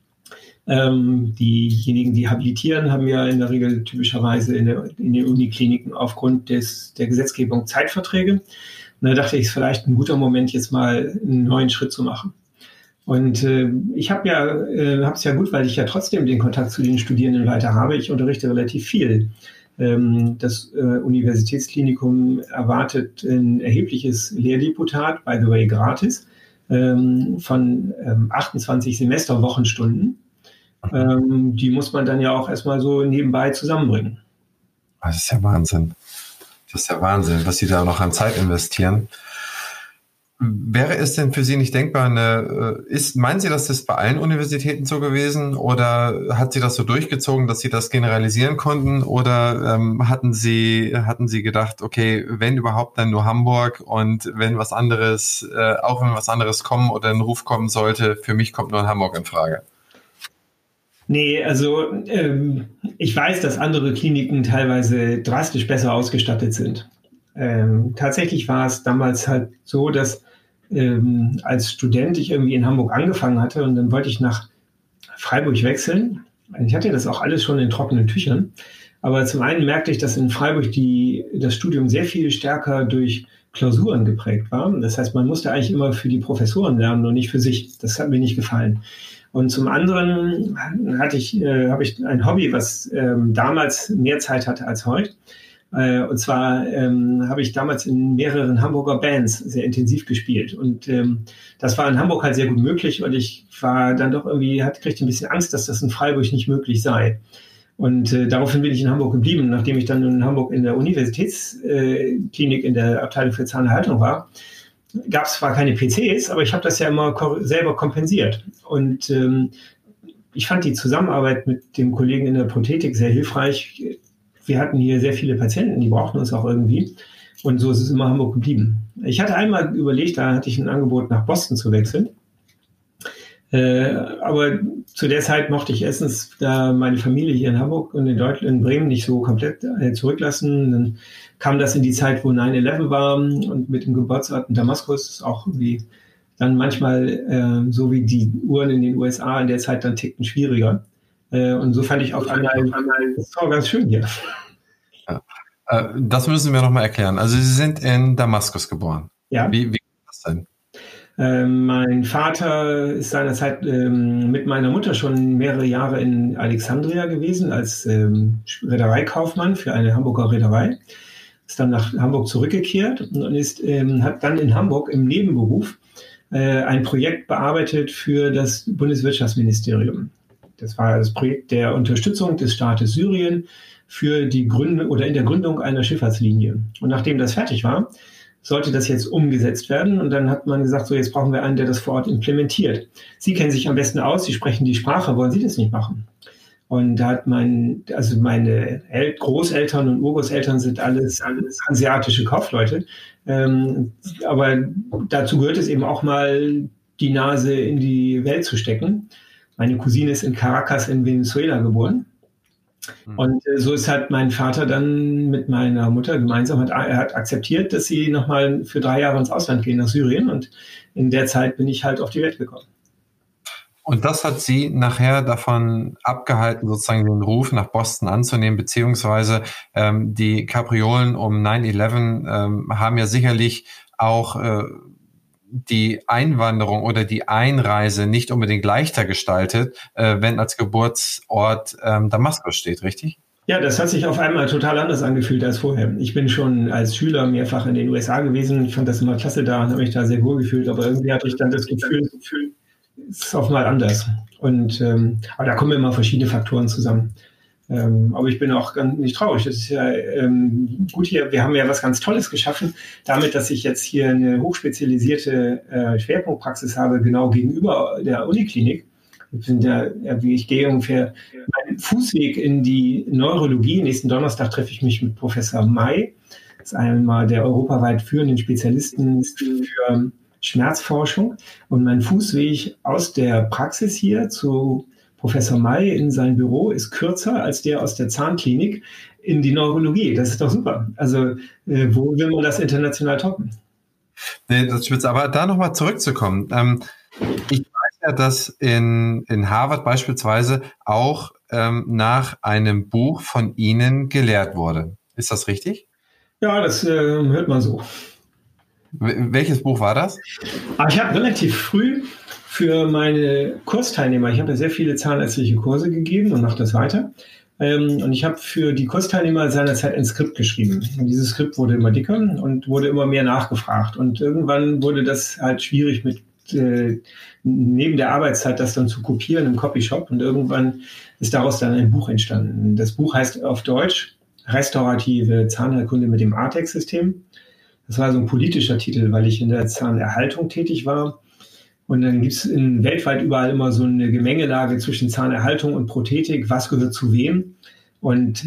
S3: Diejenigen, die habilitieren, haben ja in der Regel typischerweise in den Unikliniken aufgrund der Gesetzgebung Zeitverträge. Und da dachte ich, es ist vielleicht ein guter Moment, jetzt mal einen neuen Schritt zu machen. Und ich habe es ja gut, weil ich ja trotzdem den Kontakt zu den Studierenden weiter habe. Ich unterrichte relativ viel. Das Universitätsklinikum erwartet ein erhebliches Lehrdeputat, by the way gratis, von 28 Semesterwochenstunden. Die muss man dann ja auch erstmal so nebenbei zusammenbringen.
S2: Das ist ja Wahnsinn. Das ist ja Wahnsinn, was Sie da noch an Zeit investieren. Wäre es denn für Sie nicht denkbar, meinen Sie, das ist bei allen Universitäten so gewesen oder hat Sie das so durchgezogen, dass Sie das generalisieren konnten oder hatten Sie gedacht, okay, wenn überhaupt, dann nur Hamburg und wenn was anderes, auch wenn was anderes kommen oder ein Ruf kommen sollte, für mich kommt nur Hamburg in Frage?
S3: Nee, also ich weiß, dass andere Kliniken teilweise drastisch besser ausgestattet sind. Tatsächlich war es damals halt so, dass als Student ich irgendwie in Hamburg angefangen hatte und dann wollte ich nach Freiburg wechseln. Ich hatte das auch alles schon in trockenen Tüchern. Aber zum einen merkte ich, dass in Freiburg das Studium sehr viel stärker durch Klausuren geprägt war. Das heißt, man musste eigentlich immer für die Professoren lernen und nicht für sich. Das hat mir nicht gefallen. Und zum anderen habe ich ein Hobby, was damals mehr Zeit hatte als heute. Und zwar habe ich damals in mehreren Hamburger Bands sehr intensiv gespielt. Und das war in Hamburg halt sehr gut möglich. Und ich war dann doch kriegte ein bisschen Angst, dass das in Freiburg nicht möglich sei. Und daraufhin bin ich in Hamburg geblieben. Nachdem ich dann in Hamburg in der Universitätsklinik in der Abteilung für Zahnerhaltung war, gab es zwar keine PCs, aber ich habe das ja immer selber kompensiert. Und ich fand die Zusammenarbeit mit dem Kollegen in der Prothetik sehr hilfreich. Wir hatten hier sehr viele Patienten, die brauchten uns auch irgendwie. Und so ist es immer Hamburg geblieben. Ich hatte einmal überlegt, da hatte ich ein Angebot, nach Boston zu wechseln. Aber zu der Zeit mochte ich erstens da meine Familie hier in Hamburg und in Bremen nicht so komplett zurücklassen. Dann kam das in die Zeit, wo 9/11 war und mit dem Geburtsort in Damaskus ist auch irgendwie dann manchmal, so wie die Uhren in den USA in der Zeit, dann tickten schwieriger. Und so fand ich auf einmal, das war ganz schön hier.
S2: Ja. Das müssen wir nochmal erklären. Also Sie sind in Damaskus geboren.
S3: Ja.
S2: Wie ist das denn?
S3: Mein Vater ist seinerzeit mit meiner Mutter schon mehrere Jahre in Alexandria gewesen als Reedereikaufmann für eine Hamburger Reederei. Ist dann nach Hamburg zurückgekehrt und hat dann in Hamburg im Nebenberuf ein Projekt bearbeitet für das Bundeswirtschaftsministerium. Das war das Projekt der Unterstützung des Staates Syrien für die Gründung oder in der Gründung einer Schifffahrtslinie. Und nachdem das fertig war, sollte das jetzt umgesetzt werden. Und dann hat man gesagt, so jetzt brauchen wir einen, der das vor Ort implementiert. Sie kennen sich am besten aus, Sie sprechen die Sprache, wollen Sie das nicht machen? Und da hat meine Großeltern und Urgroßeltern sind alles hanseatische Kaufleute. Aber dazu gehört es eben auch mal, die Nase in die Welt zu stecken. Meine Cousine ist in Caracas in Venezuela geboren. Und so ist halt mein Vater dann mit meiner Mutter gemeinsam, er hat akzeptiert, dass sie nochmal für 3 Jahre ins Ausland gehen, nach Syrien. Und in der Zeit bin ich halt auf die Welt gekommen.
S2: Und das hat Sie nachher davon abgehalten, sozusagen den Ruf nach Boston anzunehmen, beziehungsweise die Kapriolen um 9/11 haben ja sicherlich auch die Einwanderung oder die Einreise nicht unbedingt leichter gestaltet, wenn als Geburtsort Damaskus steht, richtig?
S3: Ja, das hat sich auf einmal total anders angefühlt als vorher. Ich bin schon als Schüler mehrfach in den USA gewesen. Ich fand das immer klasse da und habe mich da sehr wohl gefühlt. Aber irgendwie hatte ich dann das Gefühl, es ist auf mal anders. Und aber da kommen immer verschiedene Faktoren zusammen. Aber ich bin auch ganz nicht traurig. Das ist ja gut hier. Wir haben ja was ganz Tolles geschaffen, damit, dass ich jetzt hier eine hochspezialisierte Schwerpunktpraxis habe, genau gegenüber der Uniklinik. Ich gehe ungefähr meinen Fußweg in die Neurologie. Nächsten Donnerstag treffe ich mich mit Professor May. Das ist einmal der europaweit führenden Spezialisten für Schmerzforschung. Und mein Fußweg aus der Praxis hier zu Professor May in sein Büro ist kürzer als der aus der Zahnklinik in die Neurologie. Das ist doch super. Also wo will man das international toppen?
S2: Nee, das ist spitze. Aber da nochmal zurückzukommen. Ich weiß ja, dass in Harvard beispielsweise auch nach einem Buch von Ihnen gelehrt wurde. Ist das richtig?
S3: Ja, das hört man so.
S2: Welches Buch war das?
S3: Ich habe relativ früh für meine Kursteilnehmer, ich habe ja sehr viele zahnärztliche Kurse gegeben und mache das weiter. Und ich habe für die Kursteilnehmer seinerzeit ein Skript geschrieben. Und dieses Skript wurde immer dicker und wurde immer mehr nachgefragt. Und irgendwann wurde das halt schwierig mit neben der Arbeitszeit das dann zu kopieren im Copyshop. Und irgendwann ist daraus dann ein Buch entstanden. Das Buch heißt auf Deutsch Restaurative Zahnheilkunde mit dem Artex-System. Das war so ein politischer Titel, weil ich in der Zahnerhaltung tätig war. Und dann gibt es weltweit überall immer so eine Gemengelage zwischen Zahnerhaltung und Prothetik. Was gehört zu wem? Und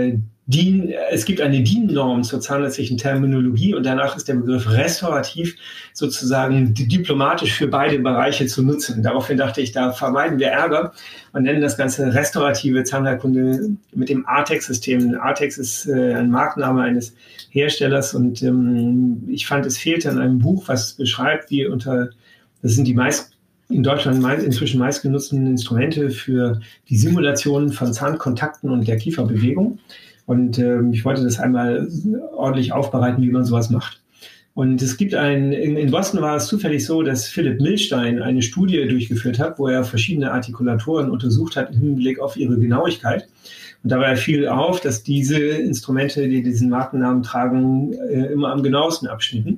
S3: es gibt eine DIN-Norm zur zahnärztlichen Terminologie und danach ist der Begriff restaurativ sozusagen diplomatisch für beide Bereiche zu nutzen. Daraufhin dachte ich, da vermeiden wir Ärger und nennen das Ganze restaurative Zahnheilkunde mit dem Artex-System. Artex ist ein Markenname eines Herstellers und ich fand, es fehlte an einem Buch, was beschreibt, das sind die in Deutschland inzwischen meistgenutzten Instrumente für die Simulation von Zahnkontakten und der Kieferbewegung. Und ich wollte das einmal ordentlich aufbereiten, wie man sowas macht. Und es gibt in Boston war es zufällig so, dass Philipp Milstein eine Studie durchgeführt hat, wo er verschiedene Artikulatoren untersucht hat im Hinblick auf ihre Genauigkeit. Und dabei fiel auf, dass diese Instrumente, die diesen Markennamen tragen, immer am genauesten abschnitten.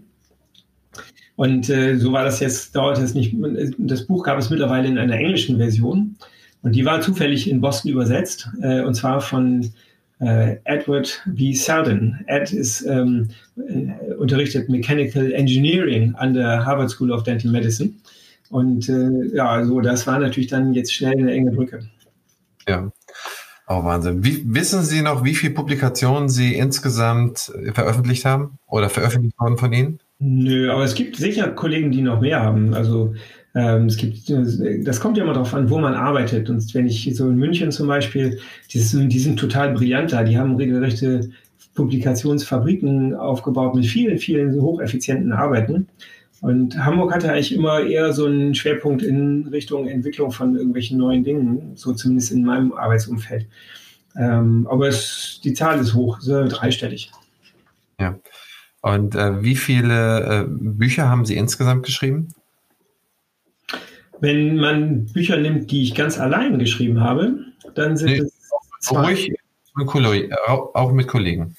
S3: Und so war das jetzt, dauerte es nicht. Das Buch gab es mittlerweile in einer englischen Version. Und die war zufällig in Boston übersetzt, und zwar von Edward B. Selden. Ed ist unterrichtet Mechanical Engineering an der Harvard School of Dental Medicine. Und das war natürlich dann jetzt schnell eine enge Brücke.
S2: Ja, oh Wahnsinn. Wissen Sie noch, wie viele Publikationen Sie insgesamt veröffentlicht haben oder veröffentlicht wurden von Ihnen?
S3: Nö, aber es gibt sicher Kollegen, die noch mehr haben. Also das kommt ja immer darauf an, wo man arbeitet. Und wenn ich so in München zum Beispiel, die sind total brillant da. Die haben regelrechte Publikationsfabriken aufgebaut mit vielen, vielen hocheffizienten Arbeiten. Und Hamburg hatte eigentlich immer eher so einen Schwerpunkt in Richtung Entwicklung von irgendwelchen neuen Dingen, so zumindest in meinem Arbeitsumfeld. Aber die Zahl ist hoch, so dreistellig.
S2: Ja. Und wie viele Bücher haben Sie insgesamt geschrieben?
S3: Wenn man Bücher nimmt, die ich ganz allein geschrieben habe, dann sind es
S2: ruhig auch mit Kollegen.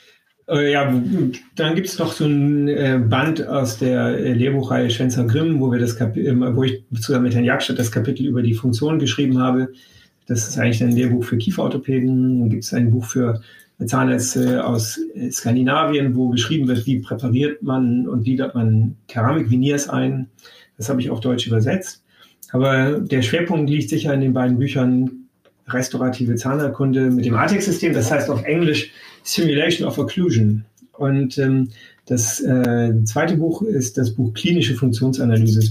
S3: Ja, dann gibt es noch so ein Band aus der Lehrbuchreihe Schwänzer Grimm, wo ich zusammen mit Herrn Jagstadt das Kapitel über die Funktion geschrieben habe. Das ist eigentlich ein Lehrbuch für Kieferorthopäden. Dann gibt es ein Buch für Zahnärzte aus Skandinavien, wo beschrieben wird, wie präpariert man und gliedert man Keramikveneers ein. Das habe ich auf Deutsch übersetzt. Aber der Schwerpunkt liegt sicher in den beiden Büchern Restaurative Zahnerkunde mit dem ATEC-System, das heißt auf Englisch Simulation of Occlusion. Und das zweite Buch ist das Buch Klinische Funktionsanalyse.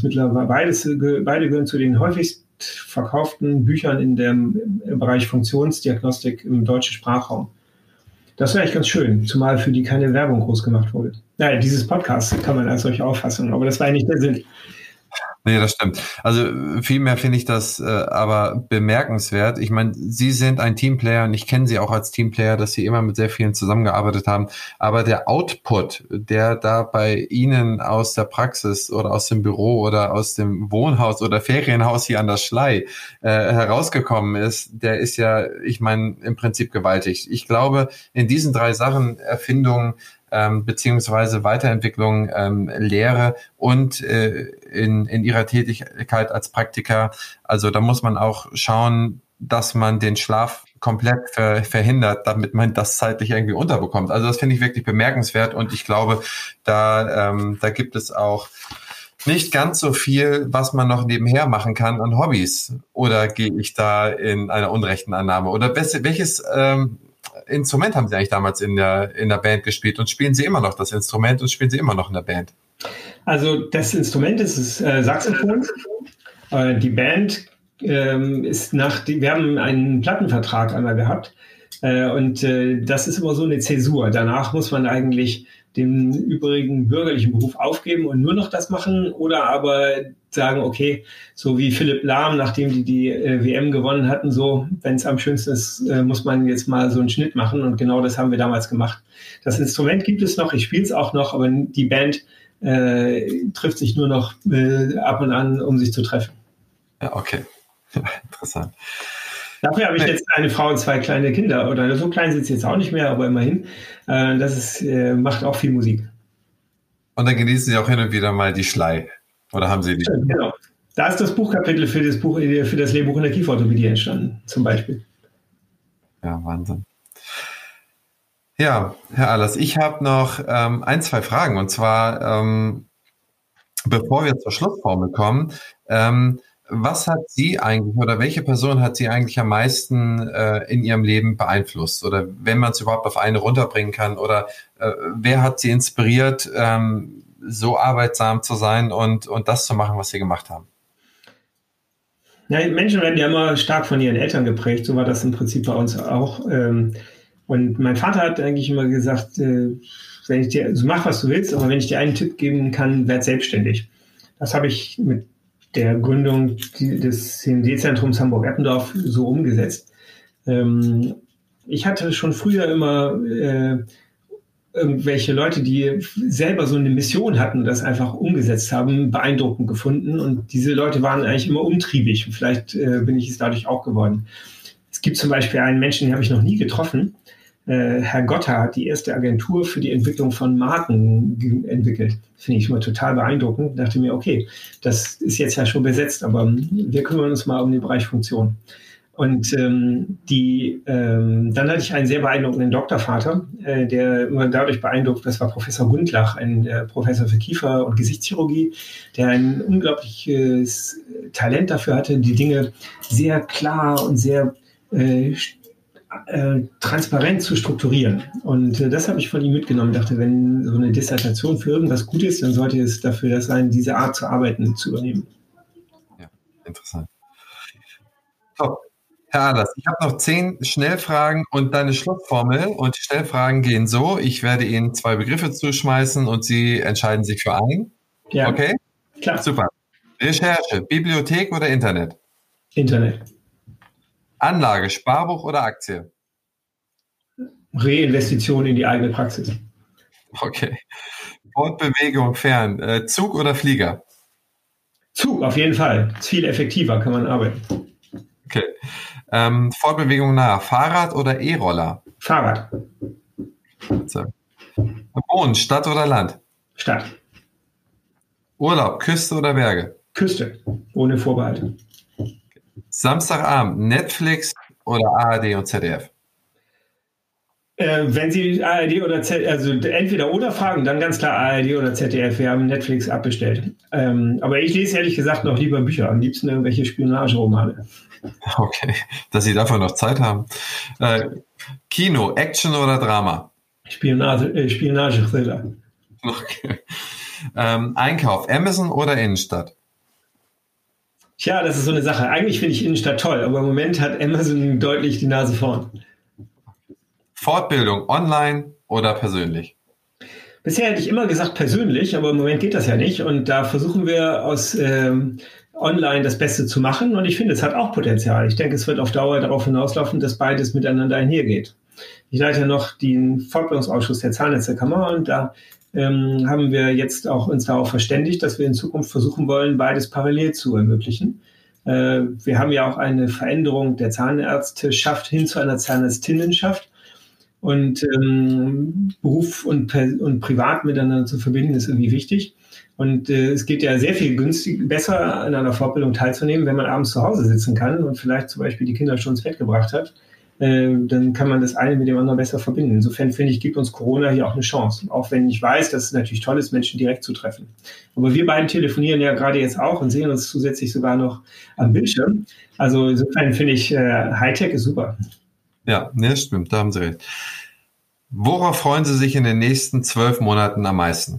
S3: Beide gehören zu den häufigst verkauften Büchern im Bereich Funktionsdiagnostik im deutschen Sprachraum. Das wäre eigentlich ganz schön, zumal für die keine Werbung groß gemacht wurde. Naja, dieses Podcast kann man als solche auffassen, aber das war ja nicht der Sinn.
S2: Nee, das stimmt. Also vielmehr finde ich das aber bemerkenswert. Ich meine, Sie sind ein Teamplayer und ich kenne Sie auch als Teamplayer, dass Sie immer mit sehr vielen zusammengearbeitet haben. Aber der Output, der da bei Ihnen aus der Praxis oder aus dem Büro oder aus dem Wohnhaus oder Ferienhaus hier an der Schlei herausgekommen ist, der ist ja, ich meine, im Prinzip gewaltig. Ich glaube, in diesen 3 Sachen, Erfindung, beziehungsweise Weiterentwicklung, Lehre und in ihrer Tätigkeit als Praktiker. Also da muss man auch schauen, dass man den Schlaf komplett verhindert, damit man das zeitlich irgendwie unterbekommt. Also das finde ich wirklich bemerkenswert und ich glaube, da gibt es auch nicht ganz so viel, was man noch nebenher machen kann an Hobbys. Oder gehe ich da in einer unrechten Annahme? Oder welches Instrument haben Sie eigentlich damals in der Band gespielt und spielen Sie immer noch das Instrument und spielen Sie immer noch in der Band?
S3: Also das Instrument ist Saxophon. Die Band wir haben einen Plattenvertrag einmal gehabt und das ist immer so eine Zäsur. Danach muss man eigentlich den übrigen bürgerlichen Beruf aufgeben und nur noch das machen oder aber sagen, okay, so wie Philipp Lahm, nachdem die WM gewonnen hatten, so, wenn es am schönsten ist, muss man jetzt mal so einen Schnitt machen und genau das haben wir damals gemacht. Das Instrument gibt es noch, ich spiele es auch noch, aber die Band trifft sich nur noch ab und an, um sich zu treffen.
S2: Ja, okay. Interessant.
S3: Dafür habe ich jetzt eine Frau und 2 kleine Kinder. Oder so klein sind sie jetzt auch nicht mehr, aber immerhin. Macht auch viel Musik.
S2: Und dann genießen Sie auch hin und wieder mal die Schlei. Oder haben Sie die?
S3: Genau. Da ist das Buchkapitel für das Lehrbuch in der Kieferorthopädie entstanden, zum Beispiel.
S2: Ja, Wahnsinn. Ja, Herr Ahlers, ich habe noch 1, 2 Fragen. Und zwar, bevor wir zur Schlussformel kommen, was hat Sie eigentlich oder welche Person hat Sie eigentlich am meisten in Ihrem Leben beeinflusst? Oder wenn man es überhaupt auf eine runterbringen kann? Oder wer hat Sie inspiriert, so arbeitsam zu sein und das zu machen, was Sie gemacht haben?
S3: Ja, Menschen werden ja immer stark von ihren Eltern geprägt. So war das im Prinzip bei uns auch. Und mein Vater hat eigentlich immer gesagt, mach, was du willst, aber wenn ich dir einen Tipp geben kann, werd selbstständig. Das habe ich mit der Gründung des CMD-Zentrums Hamburg-Eppendorf so umgesetzt. Ich hatte schon früher immer irgendwelche Leute, die selber so eine Mission hatten und das einfach umgesetzt haben, beeindruckend gefunden. Und diese Leute waren eigentlich immer umtriebig. Vielleicht bin ich es dadurch auch geworden. Es gibt zum Beispiel einen Menschen, den habe ich noch nie getroffen. Herr Gotter hat die erste Agentur für die Entwicklung von Marken entwickelt. Finde ich immer total beeindruckend. Dachte mir, okay, das ist jetzt ja schon besetzt, aber wir kümmern uns mal um den Bereich Funktion. Und dann hatte ich einen sehr beeindruckenden Doktorvater, der immer dadurch beeindruckt, das war Professor Gundlach, ein Professor für Kiefer- und Gesichtschirurgie, der ein unglaubliches Talent dafür hatte, die Dinge sehr klar und sehr transparent zu strukturieren. Und das habe ich von ihm mitgenommen. Ich dachte, wenn so eine Dissertation für irgendwas gut ist, dann sollte es dafür das sein, diese Art zu arbeiten, zu übernehmen.
S2: Ja, interessant. Top. Herr Ahlers, ich habe noch 10 Schnellfragen und dann eine Schlussformel. Und die Schnellfragen gehen so: Ich werde Ihnen 2 Begriffe zuschmeißen und Sie entscheiden sich für einen.
S3: Ja,
S2: Okay?
S3: klar.
S2: Super. Recherche, Bibliothek oder Internet?
S3: Internet.
S2: Anlage, Sparbuch oder Aktie?
S3: Reinvestition in die eigene Praxis.
S2: Okay. Fortbewegung, fern, Zug oder Flieger?
S3: Zug, auf jeden Fall. Ist viel effektiver, kann man arbeiten.
S2: Okay. Fortbewegung nah, Fahrrad oder E-Roller?
S3: Fahrrad.
S2: So. Wohnen, Stadt oder Land?
S3: Stadt.
S2: Urlaub, Küste oder Berge?
S3: Küste. Ohne Vorbehalte.
S2: Samstagabend, Netflix oder ARD und ZDF?
S3: Wenn Sie ARD oder ZDF, also entweder oder fragen, dann ganz klar ARD oder ZDF. Wir haben Netflix abbestellt. Aber ich lese ehrlich gesagt noch lieber Bücher. Am liebsten irgendwelche Spionageromane.
S2: Okay, dass Sie dafür noch Zeit haben. Kino, Action oder Drama?
S3: Spionage-Thriller.
S2: Okay. Einkauf, Amazon oder Innenstadt?
S3: Tja, das ist so eine Sache. Eigentlich finde ich Innenstadt toll, aber im Moment hat Amazon deutlich die Nase vorn.
S2: Fortbildung, online oder persönlich?
S3: Bisher hätte ich immer gesagt persönlich, aber im Moment geht das ja nicht. Und da versuchen wir aus online das Beste zu machen. Und ich finde, es hat auch Potenzial. Ich denke, es wird auf Dauer darauf hinauslaufen, dass beides miteinander einhergeht. Ich leite ja noch den Fortbildungsausschuss der Zahnärztekammer und da haben wir jetzt auch uns darauf verständigt, dass wir in Zukunft versuchen wollen, beides parallel zu ermöglichen. Wir haben ja auch eine Veränderung der Zahnärzteschaft hin zu einer Zahnärztinnenschaft. Und Beruf und Privat miteinander zu verbinden, ist irgendwie wichtig. Und es geht ja sehr viel besser, an einer Fortbildung teilzunehmen, wenn man abends zu Hause sitzen kann und vielleicht zum Beispiel die Kinder schon ins Bett gebracht hat. Dann kann man das eine mit dem anderen besser verbinden. Insofern finde ich, gibt uns Corona hier auch eine Chance. Auch wenn ich weiß, dass es natürlich toll ist, Menschen direkt zu treffen. Aber wir beiden telefonieren ja gerade jetzt auch und sehen uns zusätzlich sogar noch am Bildschirm. Also insofern finde ich, Hightech ist super.
S2: Ja, ne, stimmt, da haben Sie recht. Worauf freuen Sie sich in den nächsten 12 Monaten am meisten?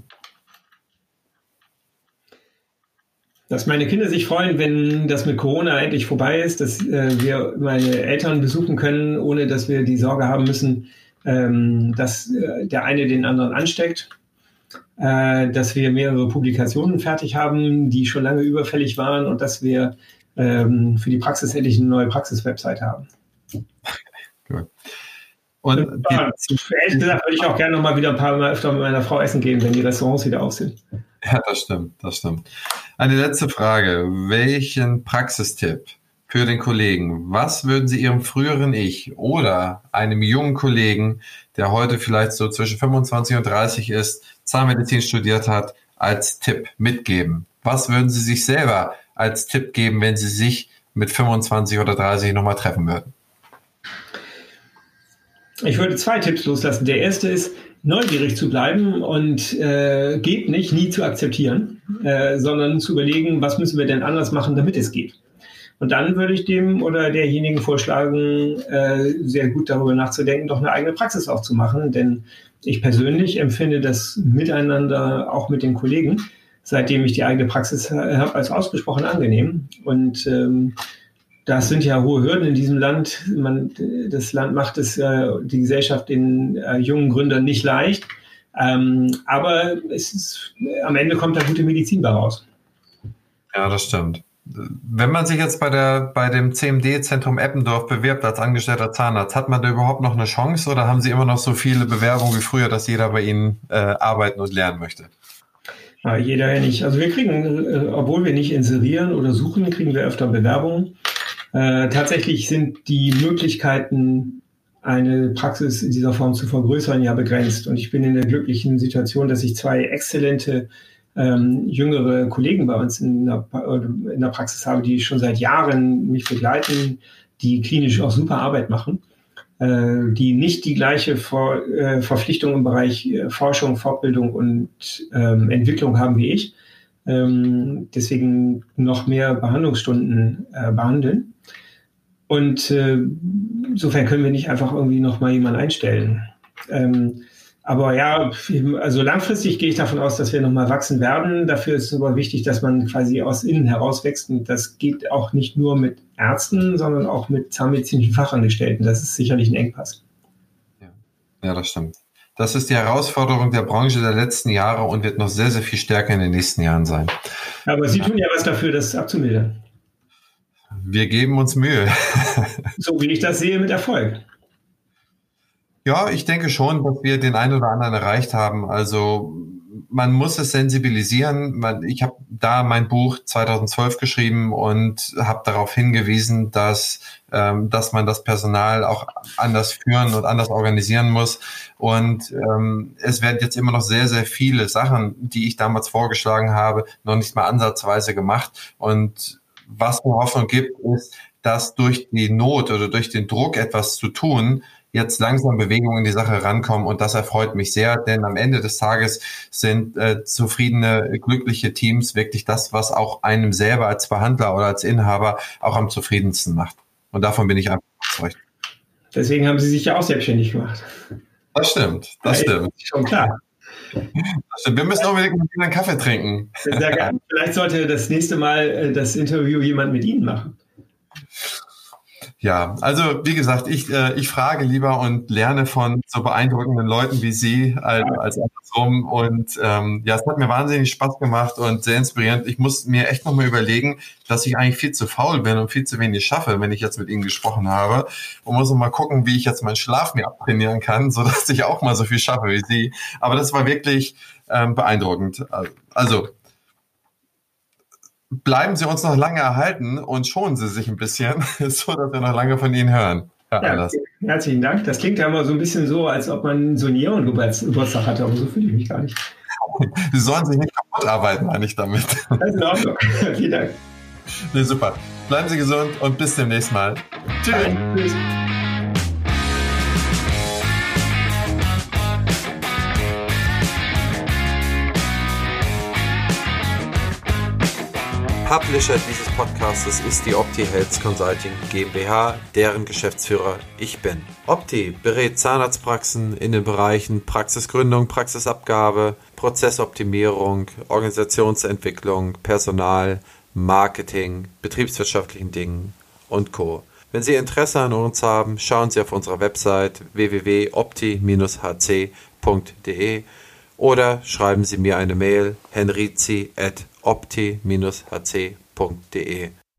S3: Dass meine Kinder sich freuen, wenn das mit Corona endlich vorbei ist, dass wir meine Eltern besuchen können, ohne dass wir die Sorge haben müssen, dass der eine den anderen ansteckt. Dass wir mehrere Publikationen fertig haben, die schon lange überfällig waren und dass wir für die Praxis endlich eine neue Praxis-Website haben.
S2: Gut. Und
S3: ehrlich gesagt würde ich auch gerne noch mal wieder ein paar Mal öfter mit meiner Frau essen gehen, wenn die Restaurants wieder auf sind.
S2: Ja, das stimmt, das stimmt. Eine letzte Frage. Welchen Praxistipp für den Kollegen, was würden Sie Ihrem früheren Ich oder einem jungen Kollegen, der heute vielleicht so zwischen 25 und 30 ist, Zahnmedizin studiert hat, als Tipp mitgeben? Was würden Sie sich selber als Tipp geben, wenn Sie sich mit 25 oder 30 nochmal treffen würden?
S3: Ich würde 2 Tipps loslassen. Der erste ist, neugierig zu bleiben und geht nicht, nie zu akzeptieren, sondern zu überlegen, was müssen wir denn anders machen, damit es geht. Und dann würde ich dem oder derjenigen vorschlagen, sehr gut darüber nachzudenken, doch eine eigene Praxis aufzumachen. Denn ich persönlich empfinde das Miteinander auch mit den Kollegen, seitdem ich die eigene Praxis habe, als ausgesprochen angenehm. Und das sind ja hohe Hürden in diesem Land. Das Land macht es die Gesellschaft den jungen Gründern nicht leicht. Aber am Ende kommt da gute Medizin bei raus.
S2: Ja, das stimmt. Wenn man sich jetzt bei dem CMD-Zentrum Eppendorf bewirbt als angestellter Zahnarzt, hat man da überhaupt noch eine Chance oder haben Sie immer noch so viele Bewerbungen wie früher, dass jeder bei Ihnen arbeiten und lernen möchte?
S3: Ja, jeder ja nicht. Also wir kriegen, obwohl wir nicht inserieren oder suchen, kriegen wir öfter Bewerbungen. Tatsächlich sind die Möglichkeiten, eine Praxis in dieser Form zu vergrößern, ja begrenzt. Und ich bin in der glücklichen Situation, dass ich 2 exzellente jüngere Kollegen bei uns in der Praxis habe, die schon seit Jahren mich begleiten, die klinisch auch super Arbeit machen, die nicht die gleiche Verpflichtung im Bereich Forschung, Fortbildung und Entwicklung haben wie ich. Deswegen noch mehr Behandlungsstunden behandeln. Und insofern können wir nicht einfach irgendwie noch mal jemanden einstellen. Aber ja, also langfristig gehe ich davon aus, dass wir noch mal wachsen werden. Dafür ist es aber wichtig, dass man quasi aus innen heraus wächst. Und das geht auch nicht nur mit Ärzten, sondern auch mit zahnmedizinischen Fachangestellten. Das ist sicherlich ein Engpass.
S2: Ja, das stimmt. Das ist die Herausforderung der Branche der letzten Jahre und wird noch sehr, sehr viel stärker in den nächsten Jahren sein.
S3: Aber Sie tun ja was dafür, das abzumildern.
S2: Wir geben uns Mühe.
S3: So wie ich das sehe, mit Erfolg.
S2: Ja, ich denke schon, dass wir den einen oder anderen erreicht haben. Also man muss es sensibilisieren. Ich habe da mein Buch 2012 geschrieben und habe darauf hingewiesen, dass man das Personal auch anders führen und anders organisieren muss. Und es werden jetzt immer noch sehr, sehr viele Sachen, die ich damals vorgeschlagen habe, noch nicht mal ansatzweise gemacht. Und was mir Hoffnung gibt, ist, dass durch die Not oder durch den Druck, etwas zu tun, jetzt langsam Bewegungen in die Sache rankommen und das erfreut mich sehr, denn am Ende des Tages sind zufriedene, glückliche Teams wirklich das, was auch einem selber als Behandler oder als Inhaber auch am zufriedensten macht. Und davon bin ich einfach überzeugt.
S3: Deswegen haben Sie sich ja auch selbstständig gemacht.
S2: Das stimmt, das stimmt.
S3: Schon klar.
S2: Das stimmt. Wir müssen unbedingt einen Kaffee trinken.
S3: Sehr gerne. Vielleicht sollte das nächste Mal das Interview jemand mit Ihnen machen.
S2: Ja, also wie gesagt, ich frage lieber und lerne von so beeindruckenden Leuten wie Sie als andersrum. Und ja, es hat mir wahnsinnig Spaß gemacht und sehr inspirierend. Ich muss mir echt nochmal überlegen, dass ich eigentlich viel zu faul bin und viel zu wenig schaffe, wenn ich jetzt mit Ihnen gesprochen habe. Und muss noch mal gucken, wie ich jetzt meinen Schlaf mir abtrainieren kann, sodass ich auch mal so viel schaffe wie Sie. Aber das war wirklich beeindruckend. Also bleiben Sie uns noch lange erhalten und schonen Sie sich ein bisschen, so dass wir noch lange von Ihnen hören.
S3: Ja, herzlichen Dank. Das klingt ja immer so ein bisschen so, als ob man so einen Ehrengeburtstag hatte, aber so fühle ich mich gar nicht.
S2: Sie sollen sich nicht kaputt arbeiten, meine ich damit.
S3: Das ist in Ordnung. Vielen Dank.
S2: Nee, super. Bleiben Sie gesund und bis demnächst mal. Tschüss. Tschüss.
S1: Publisher dieses Podcastes ist die Opti Health Consulting GmbH, deren Geschäftsführer ich bin. Opti berät Zahnarztpraxen in den Bereichen Praxisgründung, Praxisabgabe, Prozessoptimierung, Organisationsentwicklung, Personal, Marketing, betriebswirtschaftlichen Dingen und Co. Wenn Sie Interesse an uns haben, schauen Sie auf unserer Website www.opti-hc.de oder schreiben Sie mir eine Mail henrizi@opti-hc.de.